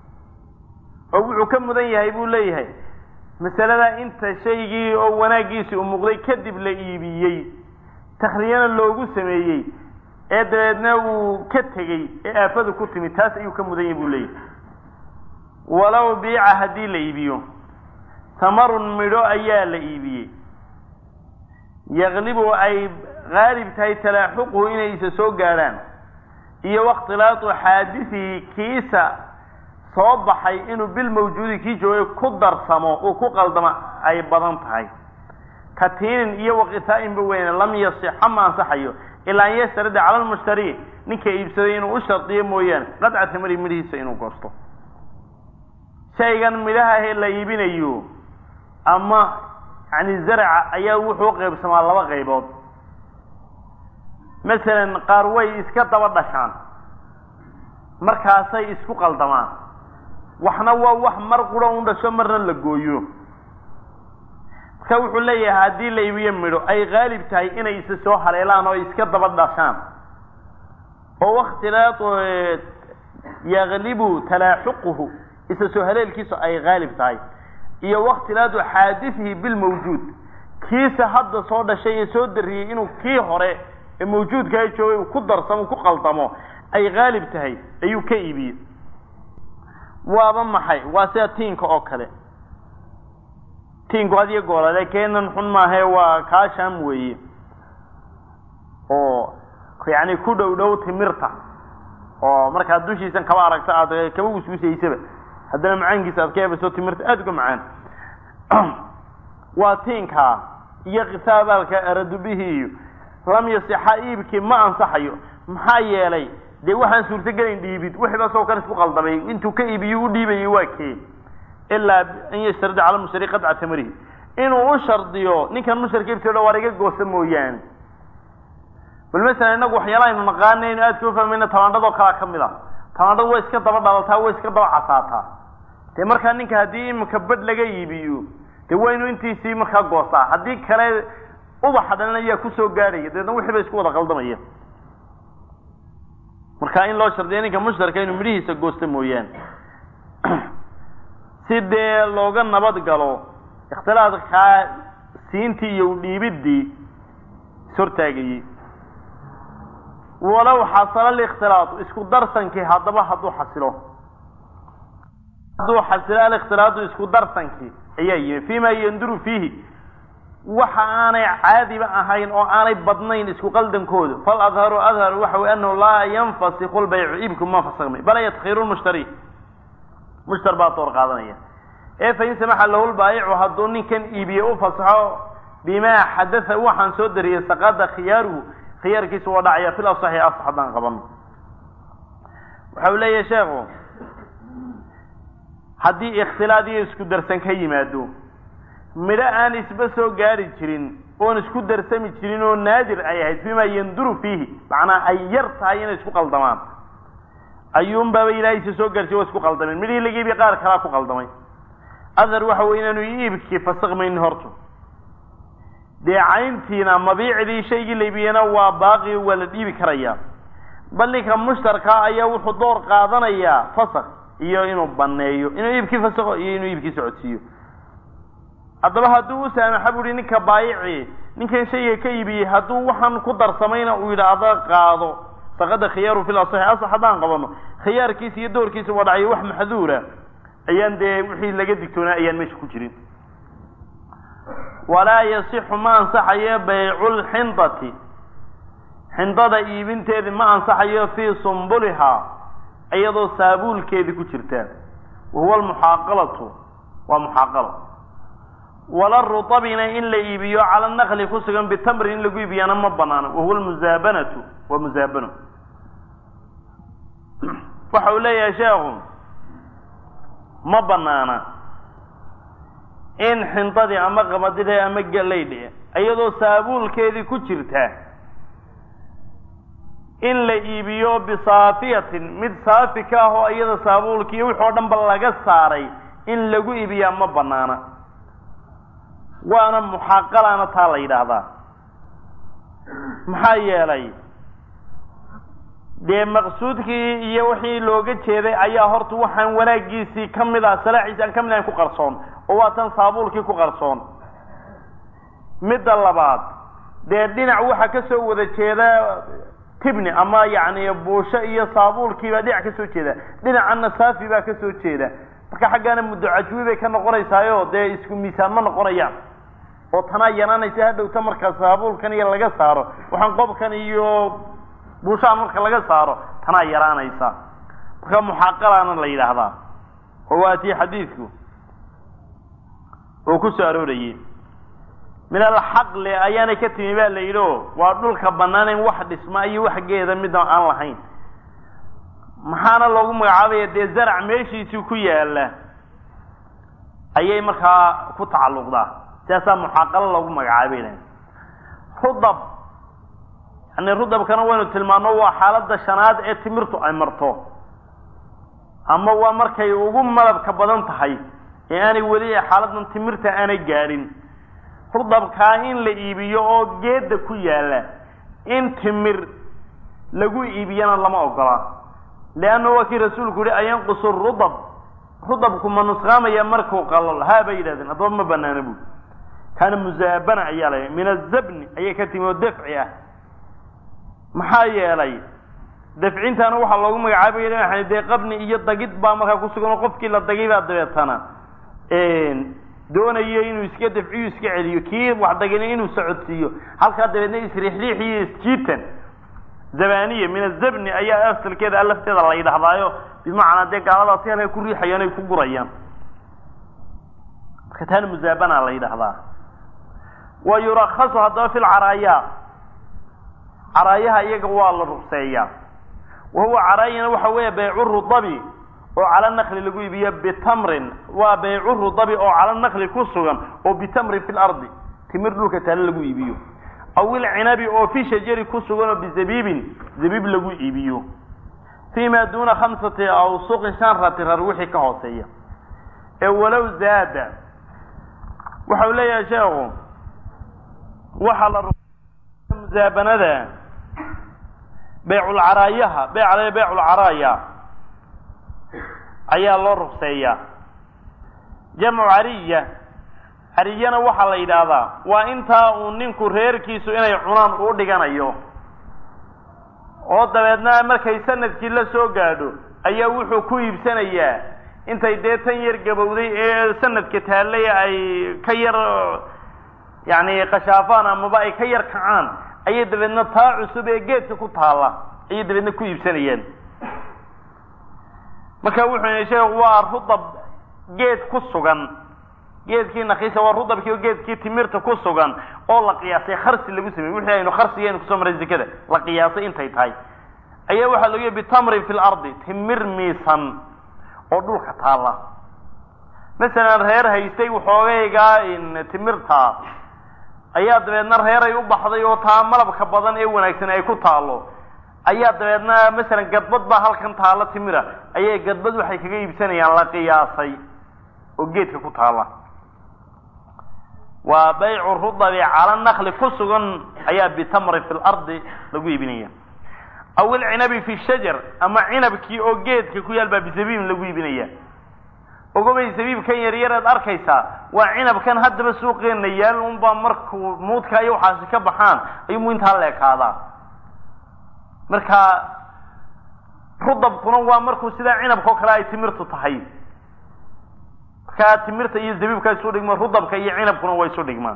أو كمضا يهيبو ليهي مثلا انت شيء او وانا قيسي ومغضي كدب لإيبيي تخلينا اللوغو سميي ee dabeedna uu ka tagay ee aafadu ku timi taas ayuu ka mudan yahay leey walaw biica hadii la iibiyo tamarun midho ayaa la iibiyay yaglibu ay gaalib tahay talaaxuqu inay isa soo gaaraan iyo waqtilaatu xaadisi kiisa soo baxay inuu bil mawjuudi ki joogo ku darsamo oo ku qaldama ay badan tahay katiin iyo waqtaan baweyn lam yasih ma saxayo إلا أن يشترد على المشتري نكا يبسدين وشرطيه مويان قطعة مري مريسة إنو قصته شيئا ملها هي اللي يبين أيوه أما عن الزرع أيوه حقوق بسماء الله غيبات مثلا قاروي إسكت ودشان مركاسي إسكو قلدمان وحنوا وحمر قرون دشمرنا لقويو wuxuu leeyahay hadii la iibiyo midho ay gaalib tahay inay isa soo haleelaan oo iska daba dhashaan oo waqtilaad yaglibu talaahuquhu isa soo haleelkiisu ay gaalib tahay iyo waqtilaad xaadithihi bil mawjud kiisa hadda soo dhashay soo dariyay inuu kii hore ee mawjudka ay joogay ku darsamo ku qaldamo ay gaalib tahay ayuu ka iibiyay waaba maxay waa sida tiinka oo kale تين قادية قولة لكن نحن ما هي وكاشام وي أو يعني كودا ودو تمرتا أو مركز دوشي سن كبارك ساعة كم وسوسي يسبب هذا معين قصة كيف بس تمرتا أدقى معين وتين كا يغثابك أرد به لم يصح إيبك ما أنصحيه محايا لي دي وحن سورة قلين ديبيت وحبا سوكا نسبق الضبي انتو كيبيو ديبي واكي إلا أن يشترد على المشتري قطعة تمره إنه شرطيو نكا المشتري كيف تقول واريقا قوسم مويان بالمثل إنه وحيالا إنه نقاني إنه أتكوفا منه تواندو كلا كمدا تواندو ويسكا دبا دالتا ويسكا دبا عصاتا تمر كان نكا هدي مكبد لغا يبيو تيوو إنه انتي سي مركا قوسا هدي كلا أوضا حدنا إياه كسو قاري دينا وحبا يسكو وضا قلدم إياه مركا إن لو شرطيو نكا مشتري إنه مريه يسكا قوسم مويان sidee looga nabad galo ikhtilaadka siintii iyo dhiibidii sortaagay walaw xasala al-ikhtilaat isku darsankii hadaba haduu xasilo haduu xasila al-ikhtilaat isku darsankii ayay fiima yanduru fihi waxa aanay caadiba ahayn oo aanay badnayn isku qaldankooda fal adharu adhar waxa uu annahu la yanfasikhu al-bay'u ibku ma fasaqmay bal yadkhiru al-mushtari mushtar baa door qaadanaya ee fa in samaxa lahu al-bay'u haduu ninkan iibiyo u fasaxo bima hadatha waxaan soo dariyay saqada khiyaaru khiyaarkiisu waa dhacaya fil sahih asxaban qaban waxa uu leeyahay sheekhu hadii ikhtilaadiyo isku darsan ka yimaado mira aan isba soo gaari jirin oo isku darsami jirin oo naadir ay ahayd bima yanduru fihi macna ay yartahay in isku qaldamaan ayuun baba ilaahay soo gaarsiyo oo isku qaldameen midii laga iibi qaar kala ku qaldamay adar waxa weyn inuu iibkii fasaqmayn horto deecayntiina mabiicdii shaygi leebiyana waa baaqi wala dhiibi karaya ballinka mushtarka ayaa wuxuu door qaadanaya fasaq iyo inuu baneeyo inuu iibkii fasaqo iyo inuu iibkii socodsiyo haddaba hadduu u saamaxa buri ninka baayici ninkan shayga ka iibiyey hadduu waxaan ku darsamayna uu yidhaahdo qaado saqada khiyaaru fil asah asah haddaan qabano khiyaarkiisa iyo doorkiisa waa dhacay wax maxduura ayaan dee wixii laga digtoonaa ayaan meesha ku jirin walaa yasixu ma ansaxayo baycul xindati xindada iibinteedi ma ansaxayo fii sumbulihaa iyadoo saabuulkeedi ku jirta wahuwa almuxaaqalatu waa muxaaqalo wala rutabina in la iibiyo cala naqli ku sugan bitamri in lagu iibiyana ma banaano wahuwa almuzaabanatu wa muzaabano waxa uu leeyahay sheekhu ma banaana in xintadii ama qamadidii ama galeydhi iyadoo saabuulkeedii ku jirta in la iibiyo bisaafiyatin mid saafi ka ah oo iyada saabuulkii wixii oo dhan ba laga saaray in lagu iibiyaa ma banaana waana muxaaqalana taa la yidhaahdaa maxaa yeelay dee maqsuudkii iyo wixii looga jeeday ayaa horta waxaan wanaagiisii ka mid ah salaaxiisi aan ka mid ahayn ku qarsoon oo waa tan saabuulkii ku qarsoon midda labaad dee dhinac waxaa ka soo wada jeeda tibni ama yacni buusho iyo saabuulkii baa dhinac ka soo jeeda dhinacana saafi baa ka soo jeeda marka xaggaana muddo cajwi bay ka noqonaysaayo dee isku miisaan ma noqonayaan oo tanaa yanaanaysa hadhowta markaa saabuulkan iyo laga saaro waxaan qobkan iyo buushaha marka laga saaro tanaa yaraanaysa marka muxaaqalaana la yidhaahdaa oo waa tii xadiidku oo ku soo aroorayey min alxaqli ayaanay ka timi baa la yidhi o waa dhulka bannaan in wax dhisma iyo wax geeda mida aan lahayn maxaana loogu magacaabaya dee zarac meeshiisii ku yaala ayay markaa ku tacalluqdaa sidaasaa muxaaqalo loogu magacaabayna rudab yani rudabkana waynu tilmaano waa xaaladda shanaad ee timirtu ay marto ama waa markay ugu malabka badan tahay ee aanay weli xaaladdan timirta aanay gaadhin rudabkaa in la iibiyo oo geedda ku yaala in timir lagu iibiyana lama ogola leanna waa kii rasuulku yihi ayanqusu rudab rudabku ma nusqaamaya markuu qalol haa bay yidhahdeen haddaba ma banaana buuli kaana muzaabana ayaa la min azabni ayay ka timi oo dafci ah maxaa yeelay dafcintaana waxaa loogu magacaabaya dee qabni iyo dagid baa markaa kusugan oo qofkii la dagay baa dabeetana doonayo inuu iska dafciyo iska celiyo kii wax dagina inuu socodsiiyo halkaa dabeedna isriixriix iyo isjiitan zabaniya min azabni ayaa asalkeeda lafteeda la yidhahdaayo bimacnaa dee gaaladaasi halkay ku riixayaan ay ku gurayaan marka taana muzaabana la yidhahdaa wa yurakhasu haddaba fi lcaraaya caraayaha iyaga waa la rugseeyaa wahuwa caraayana waxa weeye baycu rudabi oo cala naqli lagu iibiyo bitamrin waa baycu rudabi oo cala naqli ku sugan oo bitamrin fi lardi timir dhulka taale lagu iibiyo aw ilcinabi oo fi shajari ku sugan oo bizabiibin zabiib lagu iibiyo fiima duuna khamsati awsuqin shan ratirar wixii ka hooseeya ee walow zaada waxa uu leeyahay sheekhu waxaa la muzaabanada bayculcaraayaha baycale bayculcaraaya ayaa loo rugseeyaa jamcu cariya cariyana waxaa la yidhaahdaa waa intaa uu ninku reerkiisu inay cunaan u dhiganayo oo dabeedna markay sanadkii la soo gaadho ayaa wuxuu ku iibsanayaa intay dee tan yar gabowday ee sanadka taallay ay ka yar yacni qashaafaan amaba ay ka yar kacaan ayay dabeedna taa cusub ee geedka ku taalla ayay dabeedna ku iibsanayaan marka wuxuu yidhi sheekhu waa rudab geed ku sugan geedkii nakiisa waa rudabkii oo geedkii timirta ku sugan oo la qiyaasay kharsi lagu sameeyey wixii aynu kharsigeenu kusoo maray zakada la qiyaasay intay tahay ayaa waxaa lagu yihi bitamrin fi lardi timir miisan oo dhulka taalla masalan reer haystay waxoogaygaa in timirta ayaa dabeedna reeray u baxday oo taa malabka badan ee wanaagsan ay ku taalo ayaa dabeedna masalan gadbad baa halkan taalla timira ayay gadbad waxay kaga iibsanayaan la qiyaasay oo geedka ku taalla waa baycu rudabi cala nakli ku sugan ayaa bitamri fi lardi lagu iibinaya aw ilcinabi fi shajar ama cinabkii oo geedka ku yaal baa bisabiibin lagu iibinaya ogobay sabiibkan yaryar aad arkaysaa waa cinabkan haddaba suuqeenna yaal unbaa markuu muudka iyo waxaasi ka baxaan ayuu muintaa leekaadaa marka rudabkuna waa markuu sidaa cinabka oo kale ay timirtu tahay markaa timirta iyo zabiibka isu dhigmaan rudabka iyo cinabkuna waa isu dhigmaan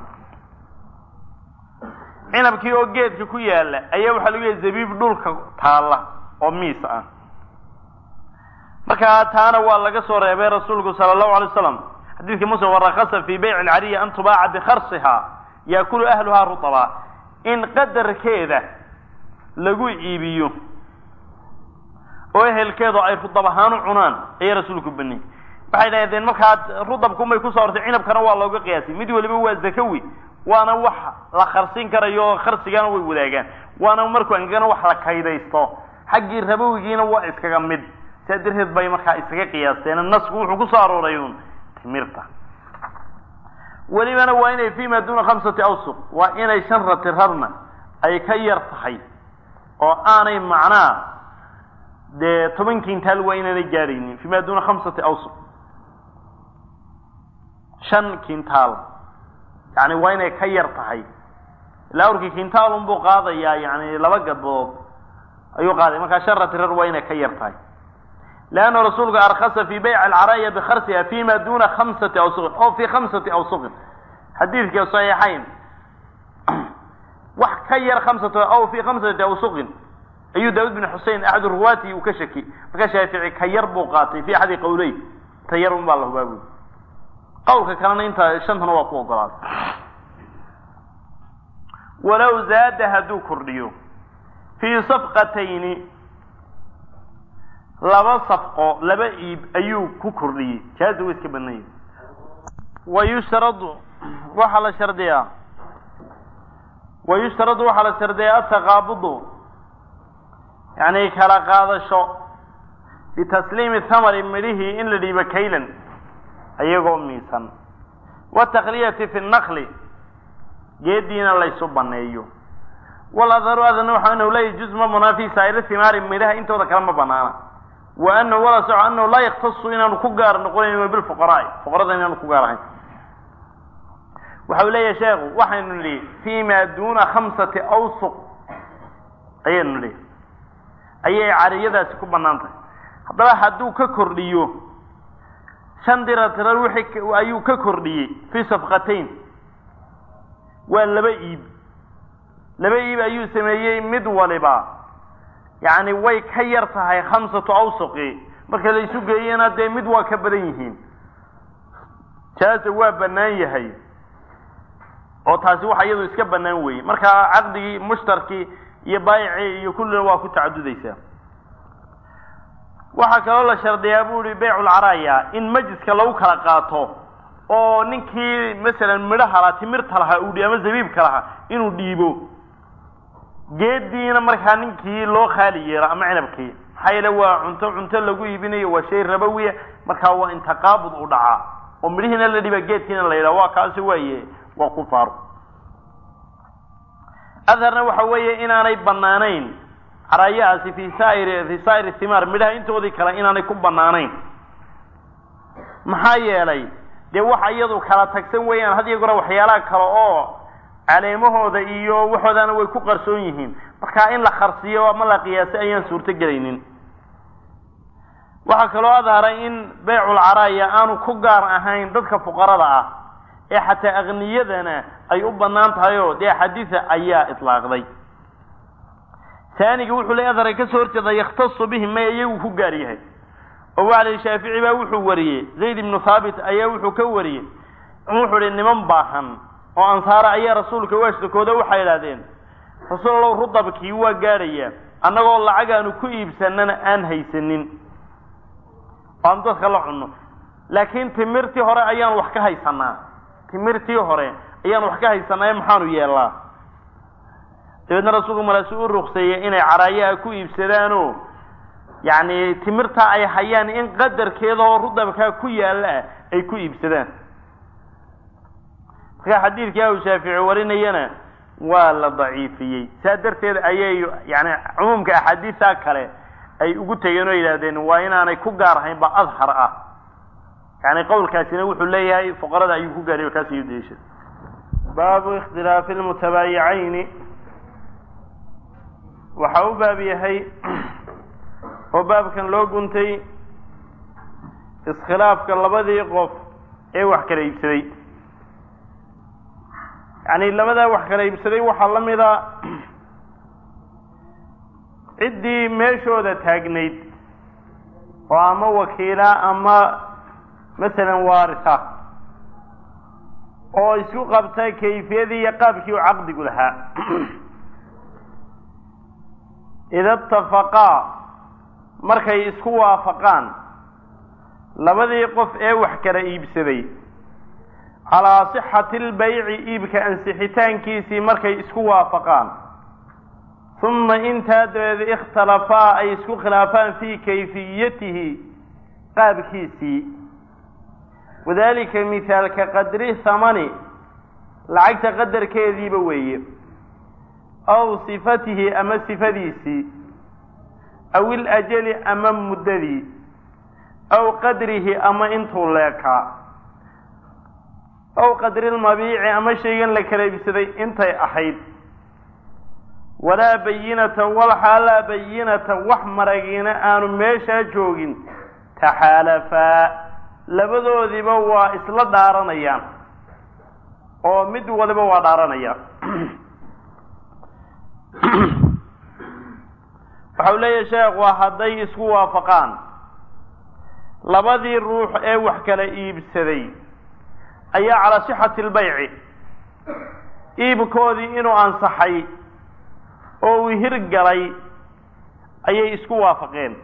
cinabkii oo geedka ku yaala ayaa waxaa lagu yahay zabiib dhulka taalla oo miis ah markaa taana waa laga soo reebay rasuulku sala allahu alay wasalam xadiidkii muslim warakasa fi bayci alcariya an tubaaca bikarsiha yaakulu ahluhaa rutaba in qadarkeeda lagu iibiyo oo ehelkeedu ay rudab ahaan u cunaan ayay rasuulku baniyey waxay dhahdeen markaa rudabkumay kusoo hortay cinabkana waa looga qiyaasay mid waliba waa zakawi waana wax la kharsin karayo kharsigana way wadaagaan waana markuu angana wax la kaydaysto xaggii rabowigiina waa iskaga mid saa darteed bay markaa iskaga qiyaasteen nasku wuxuu kusoo arooray un timirta welibana waa inay fima duna khamsati awsuq waa inay shan ratirarna ay ka yar tahay oo aanay macnaa dee toban kintaal waa inaanay gaadhaynin fima duna khamsati awsuq shan kintaal yani waa inay ka yar tahay ilaa urkii kintaal unbuu qaadayaa yani laba gadbood ayuu qaaday markaa shan ratirar waa inay ka yar tahay leanna rasuulku arkasa fi bayc alcaraya bikarsiha fima duna khamsati awsuqin oo fi khamsati awsuqin xadiidkii saxiixayn wax ka yar khamsat aw fi khamsati awsuqin ayuu daawud bin xusein axad ruwaati uu ka shaki markaa shaafici ka yar buu qaatay fi axadi qawley ta yar un baa la hubaabuy qawlka kalena inta shantana waa ku ogolaaday walow zaada hadduu kordhiyo fii safqatayni laba safqo laba iib ayuu ku kordhiyey jaaza wa iska banaya wayushtaradu waxaa la shardiyaa wayushtaradu waxaa la shardiyaa ataqaabudu yani kala qaadasho bitasliimi thamari midhihii in la dhiibo kaylan ayagoo miisan watakliyati fi nakli geediina laysu baneeyo waladharu adana waxa anahu laa yajuz ma banaan fi saa'iri thimaari midhaha intooda kale ma banaana wa anahu wala soco anahu laa yaktasu inaanu ku gaar noqonayn bilfuqaraai fuqarada inaanu ku gaar ahayn waxa uu leeyahay sheekhu waxaynu nidhi fima duna khamsati awsuq ayaynu nidhi ayay cariyadaasi ku banaan tahay haddaba hadduu ka kordhiyo shan diratirar wixii ayuu ka kordhiyey fi safqatayn waa laba iib laba iib ayuu sameeyey mid waliba yani way ka yar tahay khamsatu awsuqi marka la isu geeyana dee mid waa ka badan yihiin jaaza waa banaan yahay oo taasi waxa iyadu iska banaan weeye marka caqdigii mushtarkii iyo baayicii iyo kullina waa ku tacadudaysaa waxaa kaloo la shardiyaa bu ihi baycu lcaraya in majliska lagu kala qaato oo ninkii masalan midhaha lahaa timirta lahaa uu ama zabiibka lahaa inuu dhiibo geediina markaa ninkii loo khaali yeelo ama cinabkii maxaa yeele waa cunto cunto lagu iibinayo waa shay rabawiya markaa waa in taqaabud u dhacaa oo midhihiina la dhiba geedkiina la yidhaha waa kaasi waaye waa kufaar adharna waxa weeye inaanay banaanayn carayahaasi fi saa'iri fi saa'iri thimaar midhaha intoodii kale inaanay ku banaanayn maxaa yeelay dee waxa iyadu kala tagsan weeyaan had iyo goor waxyaalaha kale oo caleemahooda iyo waxoodana way ku qarsoon yihiin marka in la kharsiyo ama la qiyaasay ayaan suurto gelaynin waxa kale oo adharay in bay'ul araya aanu ku gaar ahayn dadka fuqarada ah ee xataa aqniyadana ay u banaan tahay oo dee xadiisa ayaa itlaaqday ثاني wuxuu leeyahay adharay ka soo horjeeda yakhtasu bihi ma iyagu ku gaar yahay oo wali Shaafici baa wuxuu wariyay Zayd ibn Thabit ayaa wuxuu ka wariyay wuxuu leeyahay niman baahan oo ansaar ayaa rasuulka waashkooda waxay yiraahdeen rasuulullah rudabkii waa gaaraya annagoo lacag aanu ku iibsanana aan haysanin aan dadka la cuno laakiin timirtii hore ayaan wax ka haysanaa timirtii hore ayaan wax ka haysanaa maxaanu yeelaa dadna rasuulku marasuu ruqsayay inay caraayaa ku iibsadaano yaani timirta ay hayaan in qadarkeeda oo rudabka ku yaala ay ku iibsadaan ka xadiidka uu Shaafici warinayna waa la daciifiyay saadarteed ayay yaani umumka xadiisa kale ay ugu tageen oo yiraahdeen waa inaanay ku gaar ahayn ba adhar ah yaani qowlkaasina wuxuu leeyahay fuqarada ayuu ku gaariyo kaasi yeeshay baabu ikhtilaaf almutabayi'ayn waxa uu baab yahay oo baabkan loo guntay iskhilaafka labadii qof ee wax kala iibsaday يعني لماذا وحكى يبصري وحلمذا عدي ماشودة تاجنيد وأما وكيلة أما مثلا وارثة أو يسوق قبتها كيفية يقابك وعقد لها إذا اتفقا مركا يسكوا وافقان لماذا يقف ايه وحكى يبصري على صحة البيع إيبك أنسحتان كيسي مركي اسكو وافقان ثم انتاد اختلفا أي اسكو خلافان في كيفيته قاب كيسي وذلك مثال كقدره ثماني لعقت قدر كيذي بوي أو صفته أما صفديسي أو الأجل أما مددي أو قدره أما انتو لكا أو قدر المبيع أما شيئا لك لبسدي انتي أحيد ولا بينة ولا حالا بينة وحمرقين آنو ميشا جوغين تحالفا لبدو ذي بوا إسلا دارانيان أو مدو ذي بوا دارانيان وحولي شيخ وحدي اسكو وافقان لبدي الروح اي وحكا لإيبسدي أي على صحة البيع إيبكودي إنو أنصحي أو يهرقلي أي إسكو وافقين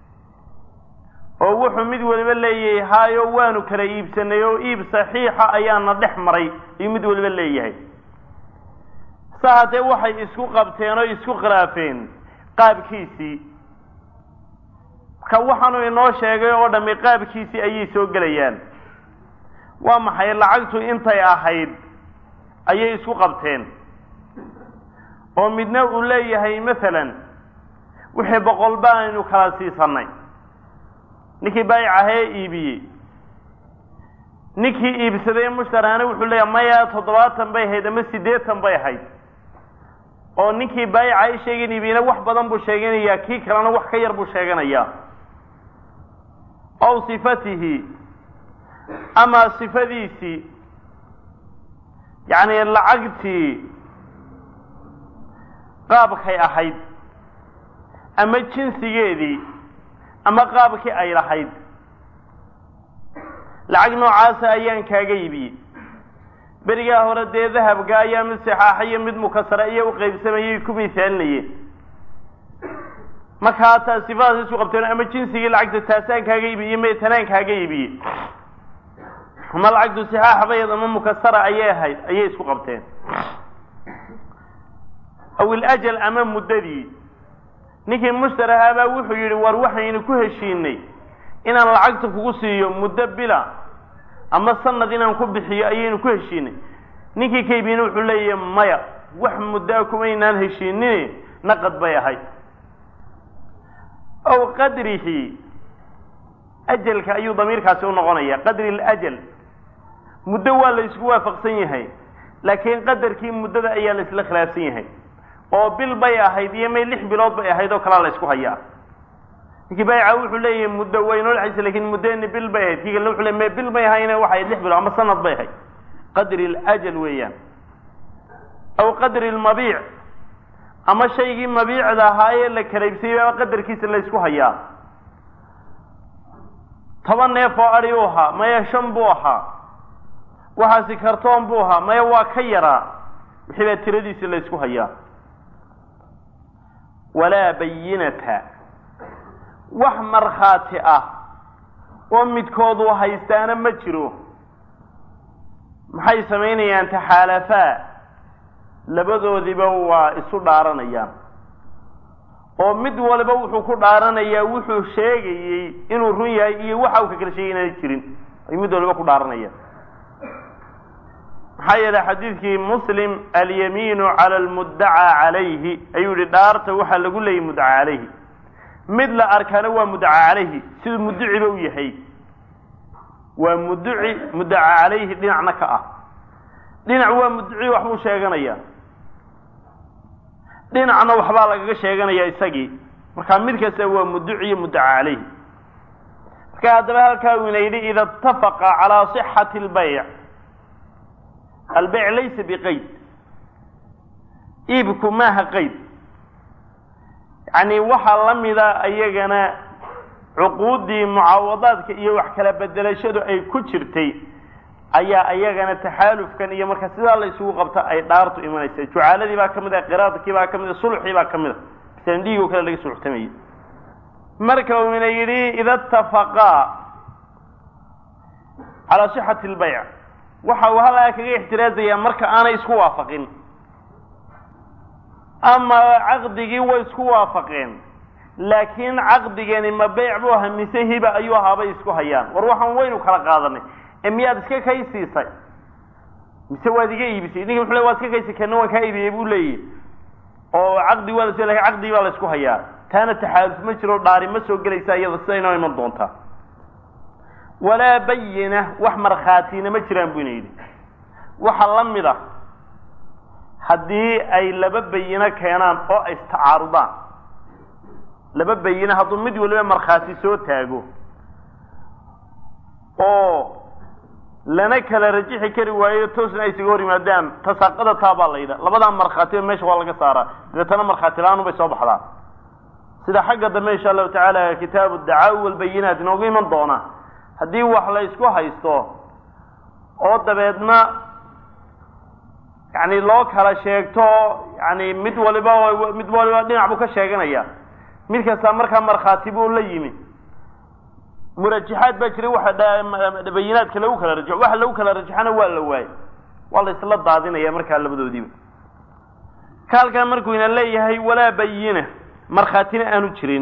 أو وحمد والبلي هاي وانو كلا إيبسنيو إيب صحيحة أيانا دحمري يمد والبلي ساعتي وحي إسكو قبتين إسكو خلافين قاب كيسي كوحانو إنو شاقي ودمي قاب كيسي أي سوق ليان waa maxay lacagtu intay ahayd ayay isku qabteen oo midna uu leeyahay midalan wixii boqol baan inuu kala siisanay ninkii bay'ahay iibiyay ninkii iibsaday mushtaraana wuxuu leeyahay maya toddobaatan bay ahayd ama siddeetan bay ahayd oo ninkii bay'ay sheegay iibina wax badan buu sheeganayaa kii kalena wax ka yar buu sheeganayaa aw sifatihi أما صفديسي يعني لعقتي قابك هي أحيد أما جنسي جيدي أما قابك أي رحيد لعقنا عاسى أيان كاقيبي برقا هردي ذهب قايا من سحاحية من مكسرية وقيب سمية كمي ثانية مكاتا صفات سوقبتين أما جنسي لعقت تاسان كاقيبي يمي تنان كاقيبي هما العقد صحاح بيض أما مكسرة أيها أيها اسكو قبتين أو الأجل أمام مددي نكي مشترى هذا وحو يري وروحي نكوه الشيني إن العقد فقصي مدبلا أما الصنة دينا نكبحي أيها نكوه الشيني نكي كيبين وحو لي مايا وح مداكم أين الهشيني نقد بيهاي أو قدره أجل كأيو ضمير كاسو نغنية قدر الأجل muddo waa la isku waafaqsan yahay laakiin qadarkii muddada ayaa la isla khilaafsan yahay oo bil bay ahayd iyo may lix bilood bay ahayd oo kala la isku hayaa ninkii bayca wuxuu leeyahay muddo weyn oo dhaxaysa laakiin muddeeni bil bay ahayd kiga wuxuu leeyahay bil bay ahayna waxay lix bilood ama sanad bay ahayd qadri al-ajal weeyaan aw qadri al-mabi' ama shaygii mabiicda ahaa ee la kaleybsiyay qadarkiisa la isku hayaa toban neef oo ari u ahaa maya shan buu ahaa waxaasi kartoon buu ahaa maya waa ka yaraa wixii baa tiradiisa la isku hayaa walaa bayinata wax markhaati ah oo midkoodu haystaana ma jiro maxay samaynayaan taxaalafaa labadoodiba waa isu dhaaranayaan oo mid waliba wuxuu ku dhaaranayaa wuxuu sheegayey inuu run yahay iyo waxa uu ka kala sheegay inaan jirin ay mid waliba ku dhaaranayaan maxaa yeelay xadiidkii muslim alyamiinu cala almuddacaa calayhi ayuu yihi dhaarta waxaa lagu leeyay muddaca calayhi mid la arkana waa muddaca calayhi siduu mudduciba u yahay waa mudduci muddaca calayhi dhinacna ka ah dhinac waa mudduci waxbuu sheeganayaa dhinacna waxbaa lagaga sheeganayaa isagii markaa mid kasta waa mudduci iyo muddaca calayhi marka haddaba halkaa uu ina yidhi ida ittafaqa calaa sixati albayc albayc laysa biqayd iibku maaha qayd yani waxaa la mida iyagana cuquuddii mucaawadaadka iyo wax kala bedelashadu ay ku jirtay ayaa iyagana taxaalufkan iyo marka sidaa la isugu qabta ay dhaartu imanaysa jucaaladii baa kamid ah qiraadkii baa kamid ah sulxii baa kamid ah bisan dhiigoo kale laga sulxtamayay marka uu ina yidhi ida ittafaqaa calaa sixati albayc waxa uu halkaa kaga ixtiraazayaa marka aanay isku waafaqin ama caqdigii way isku waafaqeen laakiin caqdigani ma beyc buu ahaa mise hiba ayuu ahaabay isku hayaan war waxaan waynu kala qaadanay ee miyaad iska kaysiisay mise waad iga iibisay ninki wuxuu le waad iska kaysay kana waan kaa iibiyey buu leeyahy oo caqdi waa las lakin caqdigi baa la isku hayaa taana taxaaluf ma jiro dhaari ma soo gelaysa iyada sida inoo iman doontaa walaa bayina wax markhaatina ma jiraan buu ina yidhi waxa la mid ah haddii ay laba bayino keenaan oo ay istacaarudaan laba bayino hadduu mid waliba markhaati soo taago oo lana kala rajixi kari waayo toosna ay isaga hor yimaadaan tasaaqada taa baa la yidhaha labadaa markhaatiba meesha waa laga saaraa dabeetana markhaati la-aan bay soo baxdaa sida xagga dambe insha allahu tacaala kitaabu dacaawi walbayinaat inoogu iman doona haddii wax la isku haysto oo dabeedna yani loo kala sheegto yani mid waliba mid waliba dhinac buu ka sheeganaya mid kasta markaa markhaati buu la yimi murajaxaad baa jiray waxa bayinaadka lagu kala rajaxo waxa lagu kala rajaxana waa la waayey waa la isla daadinaya markaa labadoodiiba ka halkaa markuu ina leeyahay walaa bayina markhaatina aanu jirin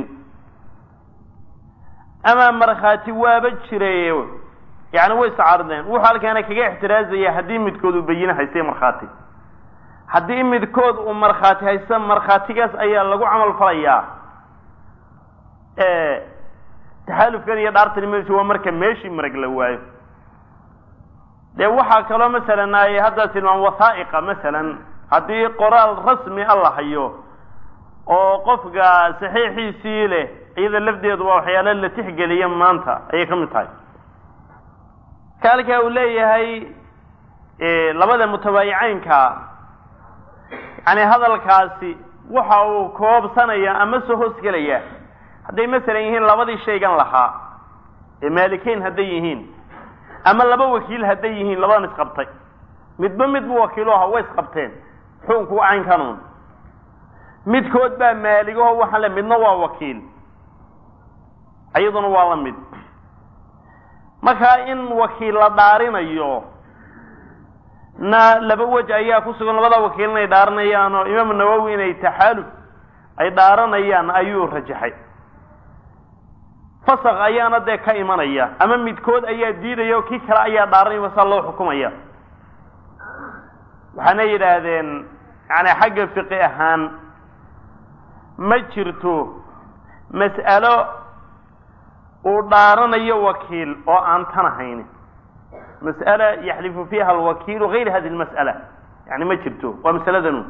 ama markhaati waaba jirayo yani way istacaarudeen wuxuu halkaana kaga ixtiraazaya haddii midkood uu bayine haystay markhaati haddii midkood uu markhaati haysta markhaatigaas ayaa lagu camal falayaa taxaalufkan iyo dhaartani mayso waa marka meeshii marag la waayo dee waxaa kaloo masalan ay hadda tilmaam wathaa'iqa masalan haddii qoraal rasmi a la hayo oo qofka saxiixiisii leh iyada lafdeedu waa waxyaalo la tixgeliya maanta ayay ka mid tahay kaalkaa uu leeyahay labada mutabaayicaynka yani hadalkaasi waxa uu koobsanaya ama soo hoosgelaya hadday masalan yihiin labadii shaygan lahaa ee maalikeyn hadday yihiin ama laba wakiil hadday yihiin labadan isqabtay midba midbu wakiilo aha way isqabteen xukunku waa caynkanuun midkood baa maaligaho waxaan le midna waa wakiil iyaduna waa la mid markaa in wakiil la dhaarinayo na laba wej ayaa ku sugan labada wakiil inay dhaaranayaan oo imaam nawowi inay taxaaluf ay dhaaranayaan ayuu rajaxay fasaq ayaana dee ka imanaya ama midkood ayaa diidaya oo kii kale ayaa dhaaranaya saa loo xukumaya waxaana yidhaahdeen yani xagga fiqi ahaan ma jirto mas'alo uu dhaaranayo wakiil oo aan tan ahayn مسألة يحلف فيها الوكيل غير هذه المسألة يعني ما جرته ومسألة ذنو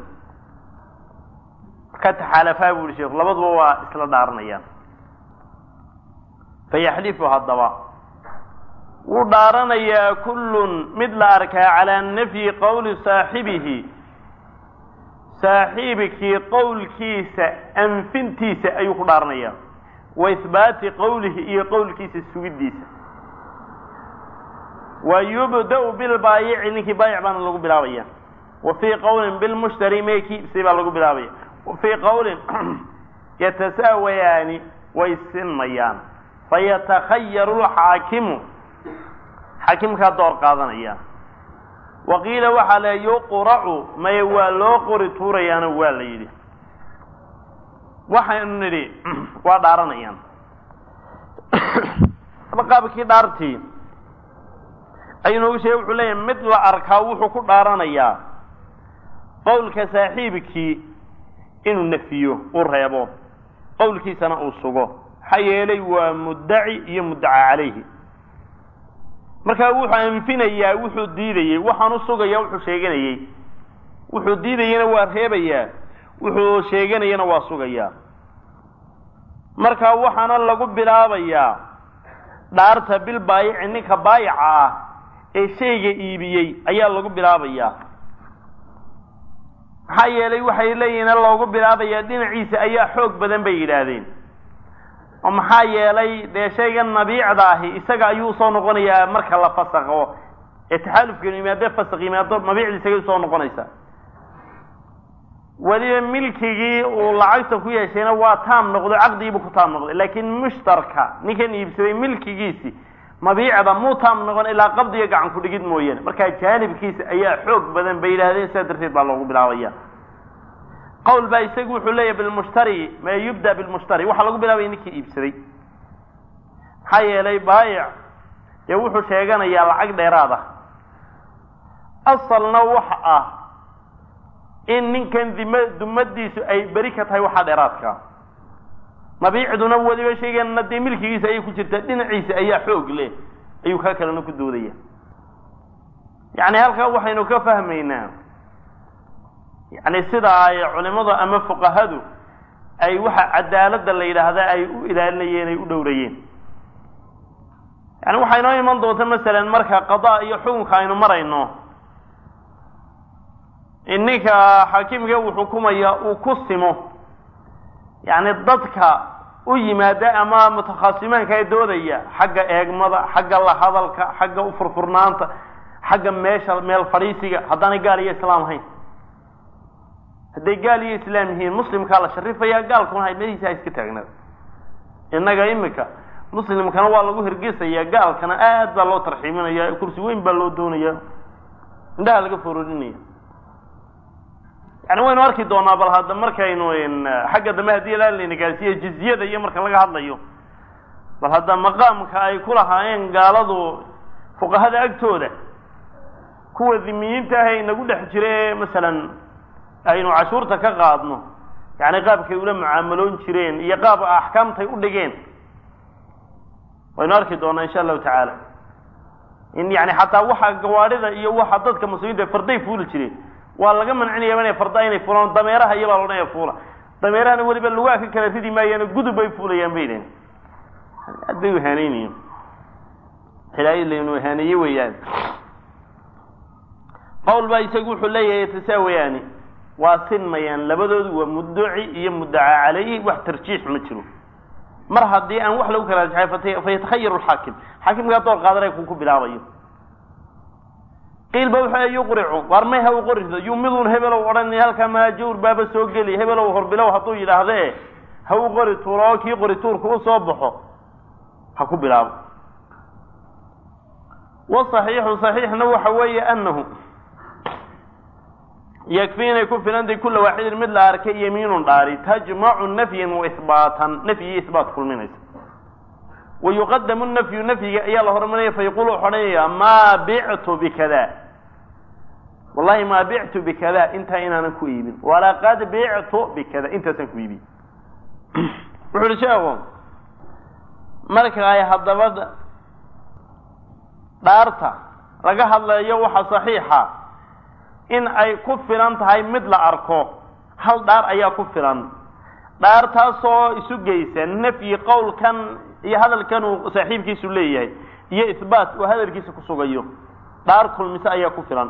كتحالفها أبو الشيخ لبض هو إسلا دارنيا فيحلفها الضباء ودارنيا كل مثل أركا على النفي قول صاحبه صاحبك قول كيس أنفنتيس أي دارنيا وإثبات قوله إيه قول كيس السويديس ويبدأ بالبايع إنك بايع بان لغو بلاوية وفي قول بالمشتري ميكي سيبا لغو بلاوية وفي قول يتساويان ويسميان فيتخير الحاكم حاكم كدور قادنيا وقيل وحلا يقرع ما يوالو قرطوريان واليدي waxaan niri waa dhaaranayaan qaabkii dhaartii ayuu sheegay wuxuu leeyahay mid la arkaa wuxuu ku dhaaranayaa qowlka saaxiibkii inuu nafiyo oo reebo qowlkiisana uu sugo xayeelay waa muddaci iyo muddaca calayhi marka wuxuu anfinayaa wuxuu diidayay waxaan u sugayaa wuxuu sheeganayay wuxuu diidayna waa reebayaa wuxuu sheeganayna waa sugayaa marka waxaana lagu bilaabayaa dhaarta bil baayic ninka baayica ah ee shayga iibiyay ayaa lagu bilaabayaa maxaa yeelay waxay leeyihiin loogu bilaabayaa dhinaciisa ayaa xoog badan bay yidhaahdeen oo maxaa yeelay dee shaygan nabiicda ahi isaga ayuu soo noqonayaa marka la fasaqo ee taxalufka yimaado fasaq yimaado nabiicda isaga soo noqonaysa waliba milkigii uu lacagta ku yeeshayna waa taam noqdo caqdiibu ku taam noqdo laakiin mushtarka ninkan iibsaday milkigiisi mabiicda muu taam noqon ilaa qabdiga gacan ku dhigid mooyeen marka jaanibkiisa ayaa xoog badan bay yiraahdeen sida darteed baa loogu bilaabaya qowl baa isagu wuxuu leeyahay bil mushtari ma yubda bil mushtari waxa lagu bilaabay ninkii iibsaday maxaa yeelay baayic ee wuxuu sheeganayaa lacag dheeraad ah asalna waxa ah in ninkan dumadiisu ay bari ka tahay waxa dheeraadka mabiicduna waliba sheegan nadii milkigiisa ay ku jirta dhinaciisa ayaa xoog leh ayuu ka kalena ku doodaya yaani halka waxaynu ka fahmaynaa yaani sida ay culimadu ama fuqahadu ay waxa cadaalada la yiraahdo ay u ilaalinayeen ay u dhowrayeen yaani waxaynu iman doontaa midalan marka qadaa iyo xukunka aynu marayno innika xaakimka uu xukumaya uu ku simo yaani dadka u yimaada ama mutakhasimanka ay doodaya xagga eegmada xagga la hadalka xagga u furfurnaanta xagga meesha meel fariisiga hadana gaal iyo islaam hayn haday gaal iyo islaam yihiin muslimka la sharifaya gaalkuna ay meesha iska taagnaa inaga imika muslimkana waa lagu hirgisaya gaalkana aad baa loo tarxiiminaya kursi weyn baa loo doonaya inda laga fururinaya يعني وين أركي دونا بل هذا مركا إنه إن حاجة دمها دي لا اللي نقاسية جزية دي مركا لقى هذا اليوم بل هذا مقام كأي كلها إن قالوا فوق هذا أكتوده كوا ذميين تاهي نقول حجري مثلا أي عشورتك كقاضنه يعني قاب كيقول معاملون شرين يقاب أحكام تيقول لقين وين أركي دونا إن شاء الله تعالى إن يعني حتى واحد قوارضة إيه واحد ضدك مسؤولين فردي فول شرين waa laga mancinaya inay farda inay fulaan dameeraha iyo laalonaya fuula dameerahana waliba lugaa ka kala sidii maayeen gudub bay fuulayaan beedeen aday wahanayeen xilaayi leeynu wahanayay weeyaan qawl baa isagu wuxuu leeyahay tasaawiyani waa sinmayaan labadoodu waa mudduci iyo muddaca calayhi wax tarjiix ma jiro mar hadii aan wax lagu kala jaayfatay fa yatakhayyaru al-hakim hakimka door qaadanay ku bilaabayo قيل بوحة يقرع ورميها وقرث يومضون هبلو ورني هلك ما جور باب سوقلي هبلو هربلو هطوي إلى هذا هو قرث وراك يقرث تورك صبحه حكوا بلاب والصحيح صحيح نو حوي أنه يكفينا يكون في عندي كل واحد مثل أركي يمين داري تجمع النفي وإثباتا نفي إثبات كل من ويقدم النفي نفي يا الله رمني فيقولوا حنيا ما بعت بكذا والله ما بعت بكذا انت هنا نكويبين ولا قد بعت بكذا انت تكويبين وحول شاهم ملك غاية حضبت دارتا laga hadlayo waxa saxiixa in ay ku filan tahay mid la arko hal dhaar ayaa ku filan dhaartaasoo isu geysa nafyi qowlkan iyo hadalkan uu saaxiibkiisu leeyahay iyo isbaat oo hadalkiisa ku sugayo dhaar kulmise ayaa ku filan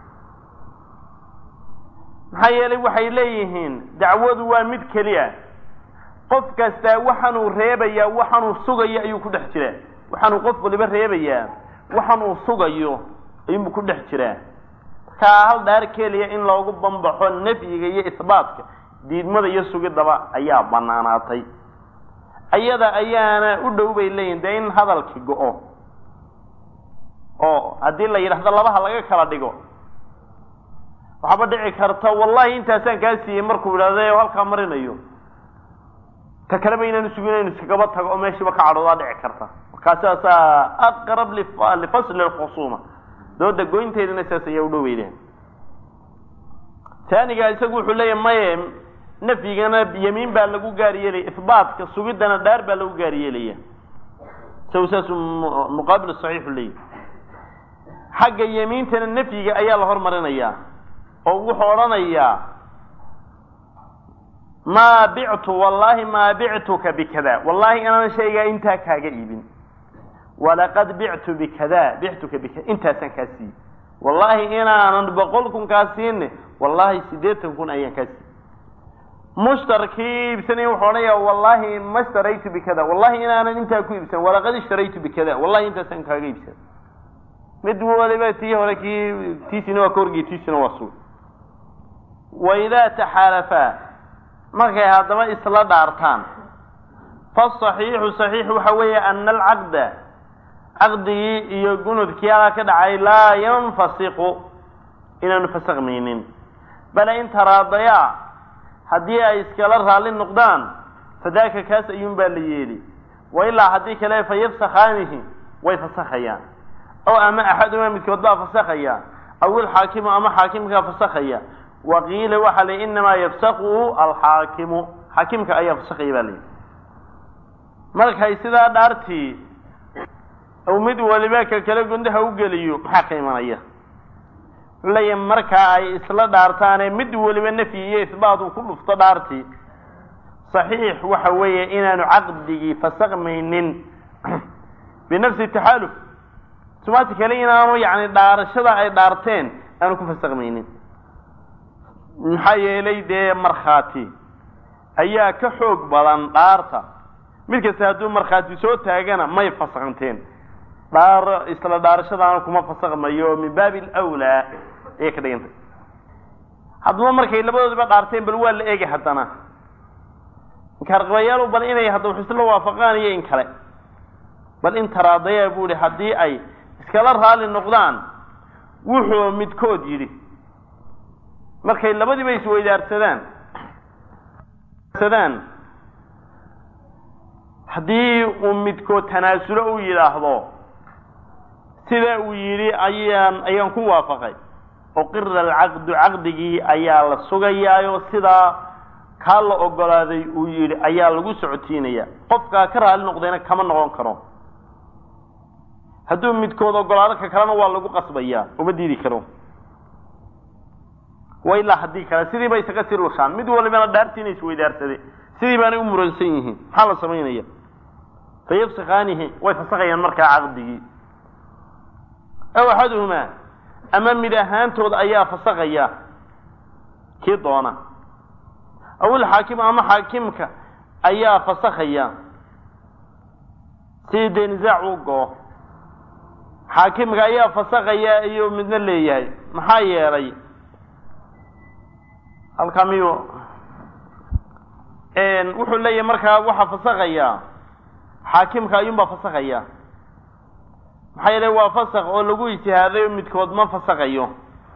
maxaa yeelay waxay leeyihiin dacwadu waa mid keliya qof kasta waxaanuu reebayaa waxaanuu sugayo ayuu ku dhex jiraa waxaanuu qof waliba reebayaa waxaanuu sugayo ayuu ku dhex jiraa markaa hal dhaar keliya in loogu bambaxo nafyiga iyo isbaatka diidmada iyo sugidaba ayaa banaanaatay ayada ayaana u dhow bay leeyihin dee in hadalki go-o oo haddii la yidhaahdo labaha laga kala dhigo waxaaba dhici karta wallahi intaasaan kaa siiyey markuu yidhahda o halkaa marinayo ta kaleba inaanu sugin inu iskagaba tago oo meeshiiba ka cadhoodaa dhici karta markaa sidaasaa aqrab lifasli alkhusuuma dooda goynteedana sidaas ayaa u dhow bay leeyihin taaniga isagu wuxuu leeyahay maye nafyigana yamiin baa lagu gaar yeelaya isbaatka sugidana dhaar baa lagu gaar yeelaya isagu saasuu muqaabil saxiixu leeyahy xagga yamiintana nafyiga ayaa la hormarinayaa oo wuxuu odhanayaa maa bictu wallahi maa bictuka bikada wallahi inaan shaygaa intaa kaaga iibin walaqad bictu bikada bictuka bikada intaasaan kaa siiyey wallahi inaanan boqol kun kaa siinne wallahi siddeetan kun ayaan kaa siiyey mushtarkii iibsanay wuxuu odhanayaa wallahi ma ishtaraytu bikada wallahi inaanan intaa ku iibsan walaqad ishtaraytu bikada wallahi intaasaan kaaga iibsan mid waliba tii hore kii tiisina waa ka horgey tiisina waa sug waidaa taxaalafaa markay haddaba isla dhaartaan fasaxiixu saxiix waxa weeye ana alcaqda caqdigii iyo gunudkii alaa ka dhacay laa yanfasiqu inaanu fasakmaynin bale in taraadayaa haddii ay iskala raalli noqdaan fadaaka kaas ayuun baa la yeeli wa ilaa haddii kale fayafsakhaanihi way fasakhayaan aw ama axadumaa midkood baa fasakhaya aw ilxaakimu ama xaakimkaa fasakhaya waqiila waxaa la inamaa yafsaku alxaakimu xaakimka ayaa fasakhaya baa layihi markay sidaa dhaartii ou mid waliba ka kale gundaha u geliyo maxaa ka imanaya wuxuu leeyahay markaa ay isla dhaartaane mid waliba nafyi iyo isbaat uu ku dhufto dhaartii saxiix waxa weeye inaanu caqdigii fasakmaynin binafsi taxaaluf sumaati kale inaanu yani dhaarashada ay dhaarteen aanu ku fasakmaynin maxaa yeelay dee markhaati ayaa ka xoog badan dhaarta mid kasta hadduu markhaati soo taagana may fasaknteen dhaar isla dhaarashadaana kuma fasakmayo min baabi alawlaa ayay ka dhigantay haddaba markay labadoodiba dhaarteen bal waa la eegi haddana inkaarqabayaal bal inay hadda wax isla waafaqaan iyo in kale bal in taraadayaa buu ihi haddii ay iskala raali noqdaan wuxuu midkood yidhi markay labadiiba isweydaarsadaan sadaan haddii uu midkood tanaasulo uu yidhaahdo sida uu yidhi ayaan ayaan ku waafaqay uqira alcaqdu caqdigii ayaa la sugayaayo sidaa kaa la ogolaaday uu yidhi ayaa lagu socotiinaya qofkaa ka raali noqdayna kama noqon karo hadduu midkood ogolaado ka kalena waa lagu qasbayaa uma diidi karo wa ilaa haddii kale sidii bay isaga sii lushaan mid walibana dhaartiina isweydaarsaday sidii baanay u muransan yihiin maxaa la samaynaya fayafsikaanihi way fasakhayaan markaa caqdigii aw axaduhumaa ama mid ahaantood ayaa fasakhaya kii doona aw ilxaakimu ama xaakimka ayaa fasakhaya sidii dee nisaac u goo xaakimka ayaa fasakhaya ayuu midna leeyahay maxaa yeelay halkaa miyu wuxuu leeyahay markaa waxaa fasakhaya xaakimka ayuunbaa fasakhaya maxaa yeelay waa fasakh oo lagu ijtihaaday midkood ma fasakhayo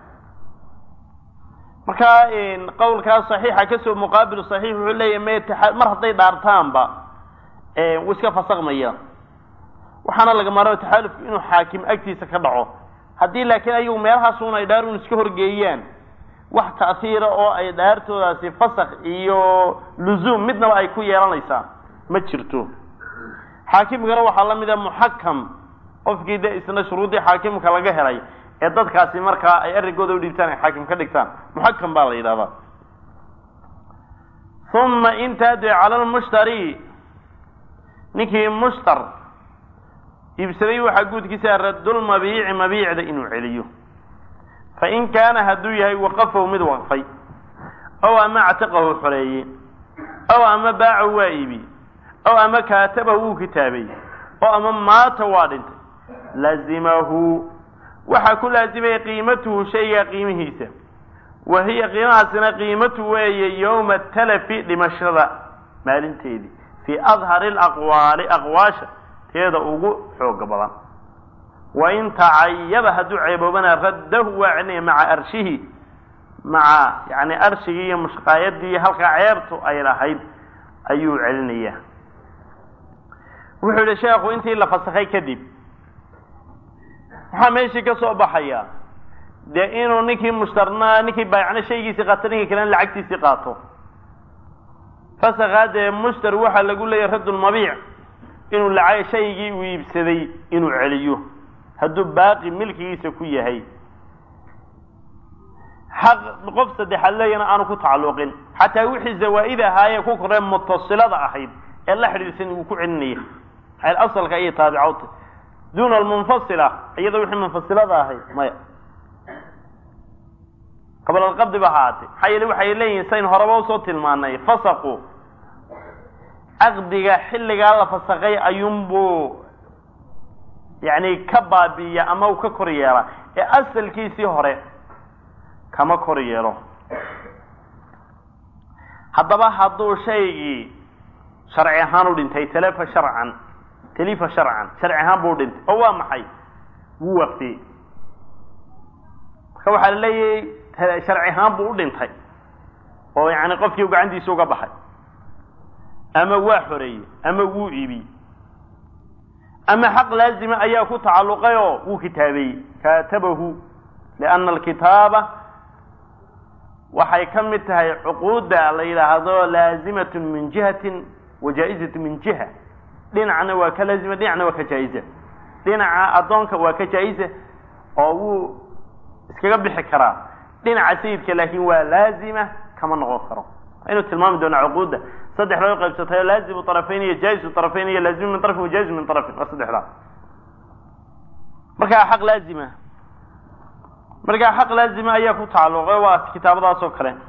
markaa qowlkaas saxiixa kasoo muqaabilu saxiix wuxuu leeyahay me mar hadday dhaartaanba wuu iska fasakhmaya waxaana laga maarmaa taxaalufku inuu xaakim agtiisa ka dhaco haddii laakiin ayagu meelahaasuun ay dhaarun iska horgeeyaan wax ta'hiira oo ay dhaartoodaasi fasakh iyo luzuum midnaba ay ku yeelanaysaa ma jirto xaakimkana waxaa la mid a muxakam qofkii de isna shuruudii xaakimka laga helay ee dadkaasi markaa ay arigooda u dhiibtaan ay xaakim ka dhigtaan muxakam baa la yidhahdaa uma intaadu cala almushtari ninkii mushtar iibsaday waxaa guudkiisa raddulmabiici mabiicda inuu celiyo fain kaana hadduu yahay waqafow mid waqfay aw ama actiqahu xoreeye aw ama baacahu waa iibi aw ama kaatabahu wuu kitaabay oo ama maata waa dhintay lazimahu waxaa ku laazimaya qiimatuhu shayga qiimihiisa wa hiya qiimahaasina qiimatu weeye yowma talafi dhimashada maalinteedii fii adhari alaqwaali aqwaasha teeda ugu xooga badan wain tacayaba hadduu ceeboobana raddahu waa celinaya maca arshihi maca yani arshigii iyo mushqaayadii halkaa ceebtu ay lahayd ayuu celinayaa wuxuu yihi sheekhu intii la fasakhay kadib maxaa meeshii ka soo baxaya dee inuu ninkii mushtarnaa ninkii baayacna shaygiisii qaato ninkii kalena lacagtiisii qaato fasakhaa dee mushtar waxaa lagu leeyahay raddulmabiic inuu lacag shaygii uu iibsaday inuu celiyo hadduu baaqi milkigiisa ku yahay xaq qof saddexaad leeyana aanu ku tacalluqin xataa wixii zawaa'id ahaayee ku koree mutasilada ahayd ee la xidhiidhsan uu ku celinaya xayl asalka iyo taabicawta duuna almunfasila iyadoo wixii munfasilada ahayd maya qabla alqabdi ba haatee maxaa yeele waxay leeyihiin sayn horeba usoo tilmaanay fasaqu caqdiga xilligaa la fasaqay ayuunbuu yani ka baabi'iya ama uu ka kor yeela ee asalkiisii hore kama kor yeelo haddaba hadduu shaygii sharci ahaan u dhintay talafa sharcan talifa sharcan sharci ahaan buu dhintay oo waa maxay wuu waqtiyey marka waxaa la leeyahay sharci ahaan buu u dhintay oo yani qofkii u gacantiisa uga baxay ama waa xoreeyey ama wuu iibiyey ama xaq laazima ayaa ku tacalluqay oo wuu kitaabeeyey kaatabahu lianna alkitaaba waxay ka mid tahay cuquudda la yidhaahdo laazimatun min jihatin wa jaa-izatun min jiha dhinacna waa ka laazima dhinacna waa ka jaa-iza dhinaca addoonka waa ka jaa-iza oo wuu iskaga bixi karaa dhinaca sayidka laakin waa laazima kama noqon karo inuu tilmaami doona cuquudda saddex loo qaybsatayo laazimu طarafayn iyo jaa'izu طarafayn iyo laazimu min طarafin wa jaa'izu min طarafin waa saddexdaa markaa xaq laazima markaa xaq laazima ayaa ku tacalluqay waa kitaabadaas oo kale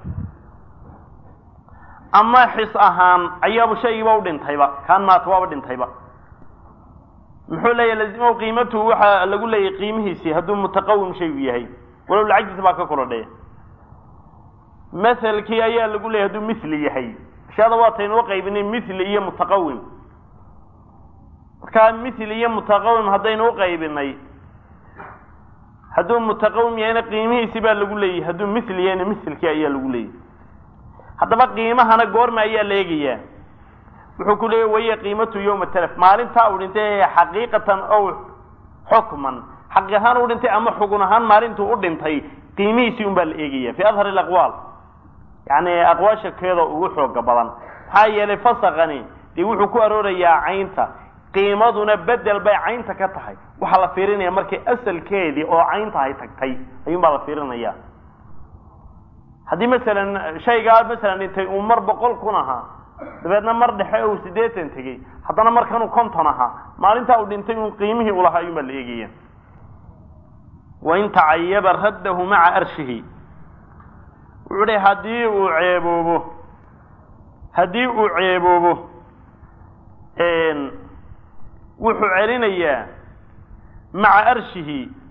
ama xis ahaan ayaaba shaygiiba u dhintayba kaan maata waaba dhintayba muxuu leeyahy laazimo qiimatuhu waxaa lagu leeyahay qiimihiisii hadduu mutaqawim shaygu yahay walow lacagtiisa baa ka korodhaya maselkii ayaa lagu leeyahy hadduu mithli yahay ashyaada waataynuu qaybinay mithli iyo mutaqawim markaa mithli iyo mutaqawim haddaynu uqaybinay hadduu mutaqawim yahayna qiimihiisii baa lagu leeyahay hadduu mithli yahayna mithlkii ayaa lagu leeyahay haddaba qiimahana goorma ayaa la eegayaa wuxuu ku leeyahy waya qiimatu yawma talaf maalintaa uu dhintay xaqiiqatan ow xukman xaqi ahaan u dhintay ama xugun ahaan maalintuu u dhintay qiimihiisii un baa la eegaya fi adhar alaqwaal yani aqwaasha keeda ugu xooga badan maxaa yeelay fasaqani dee wuxuu ku aroorayaa caynta qiimaduna bedel bay caynta ka tahay waxaa la fiirinaya markay asalkeedii oo caynta ay tagtay ayuun baa la fiirinaya haddii masalan shaygaa masalan dhintay uu mar boqol kun ahaa dabeedna mar dhexe uu siddeetan tegey haddana markanuu konton ahaa maalintaa uu dhintay uu qiimihii ulahaa ayuun baa la eegaya wain tacayaba raddahu maca arshihi wuxuu hi haddii uu ceeboobo haddii uu ceeboobo wuxuu celinayaa maca arshihi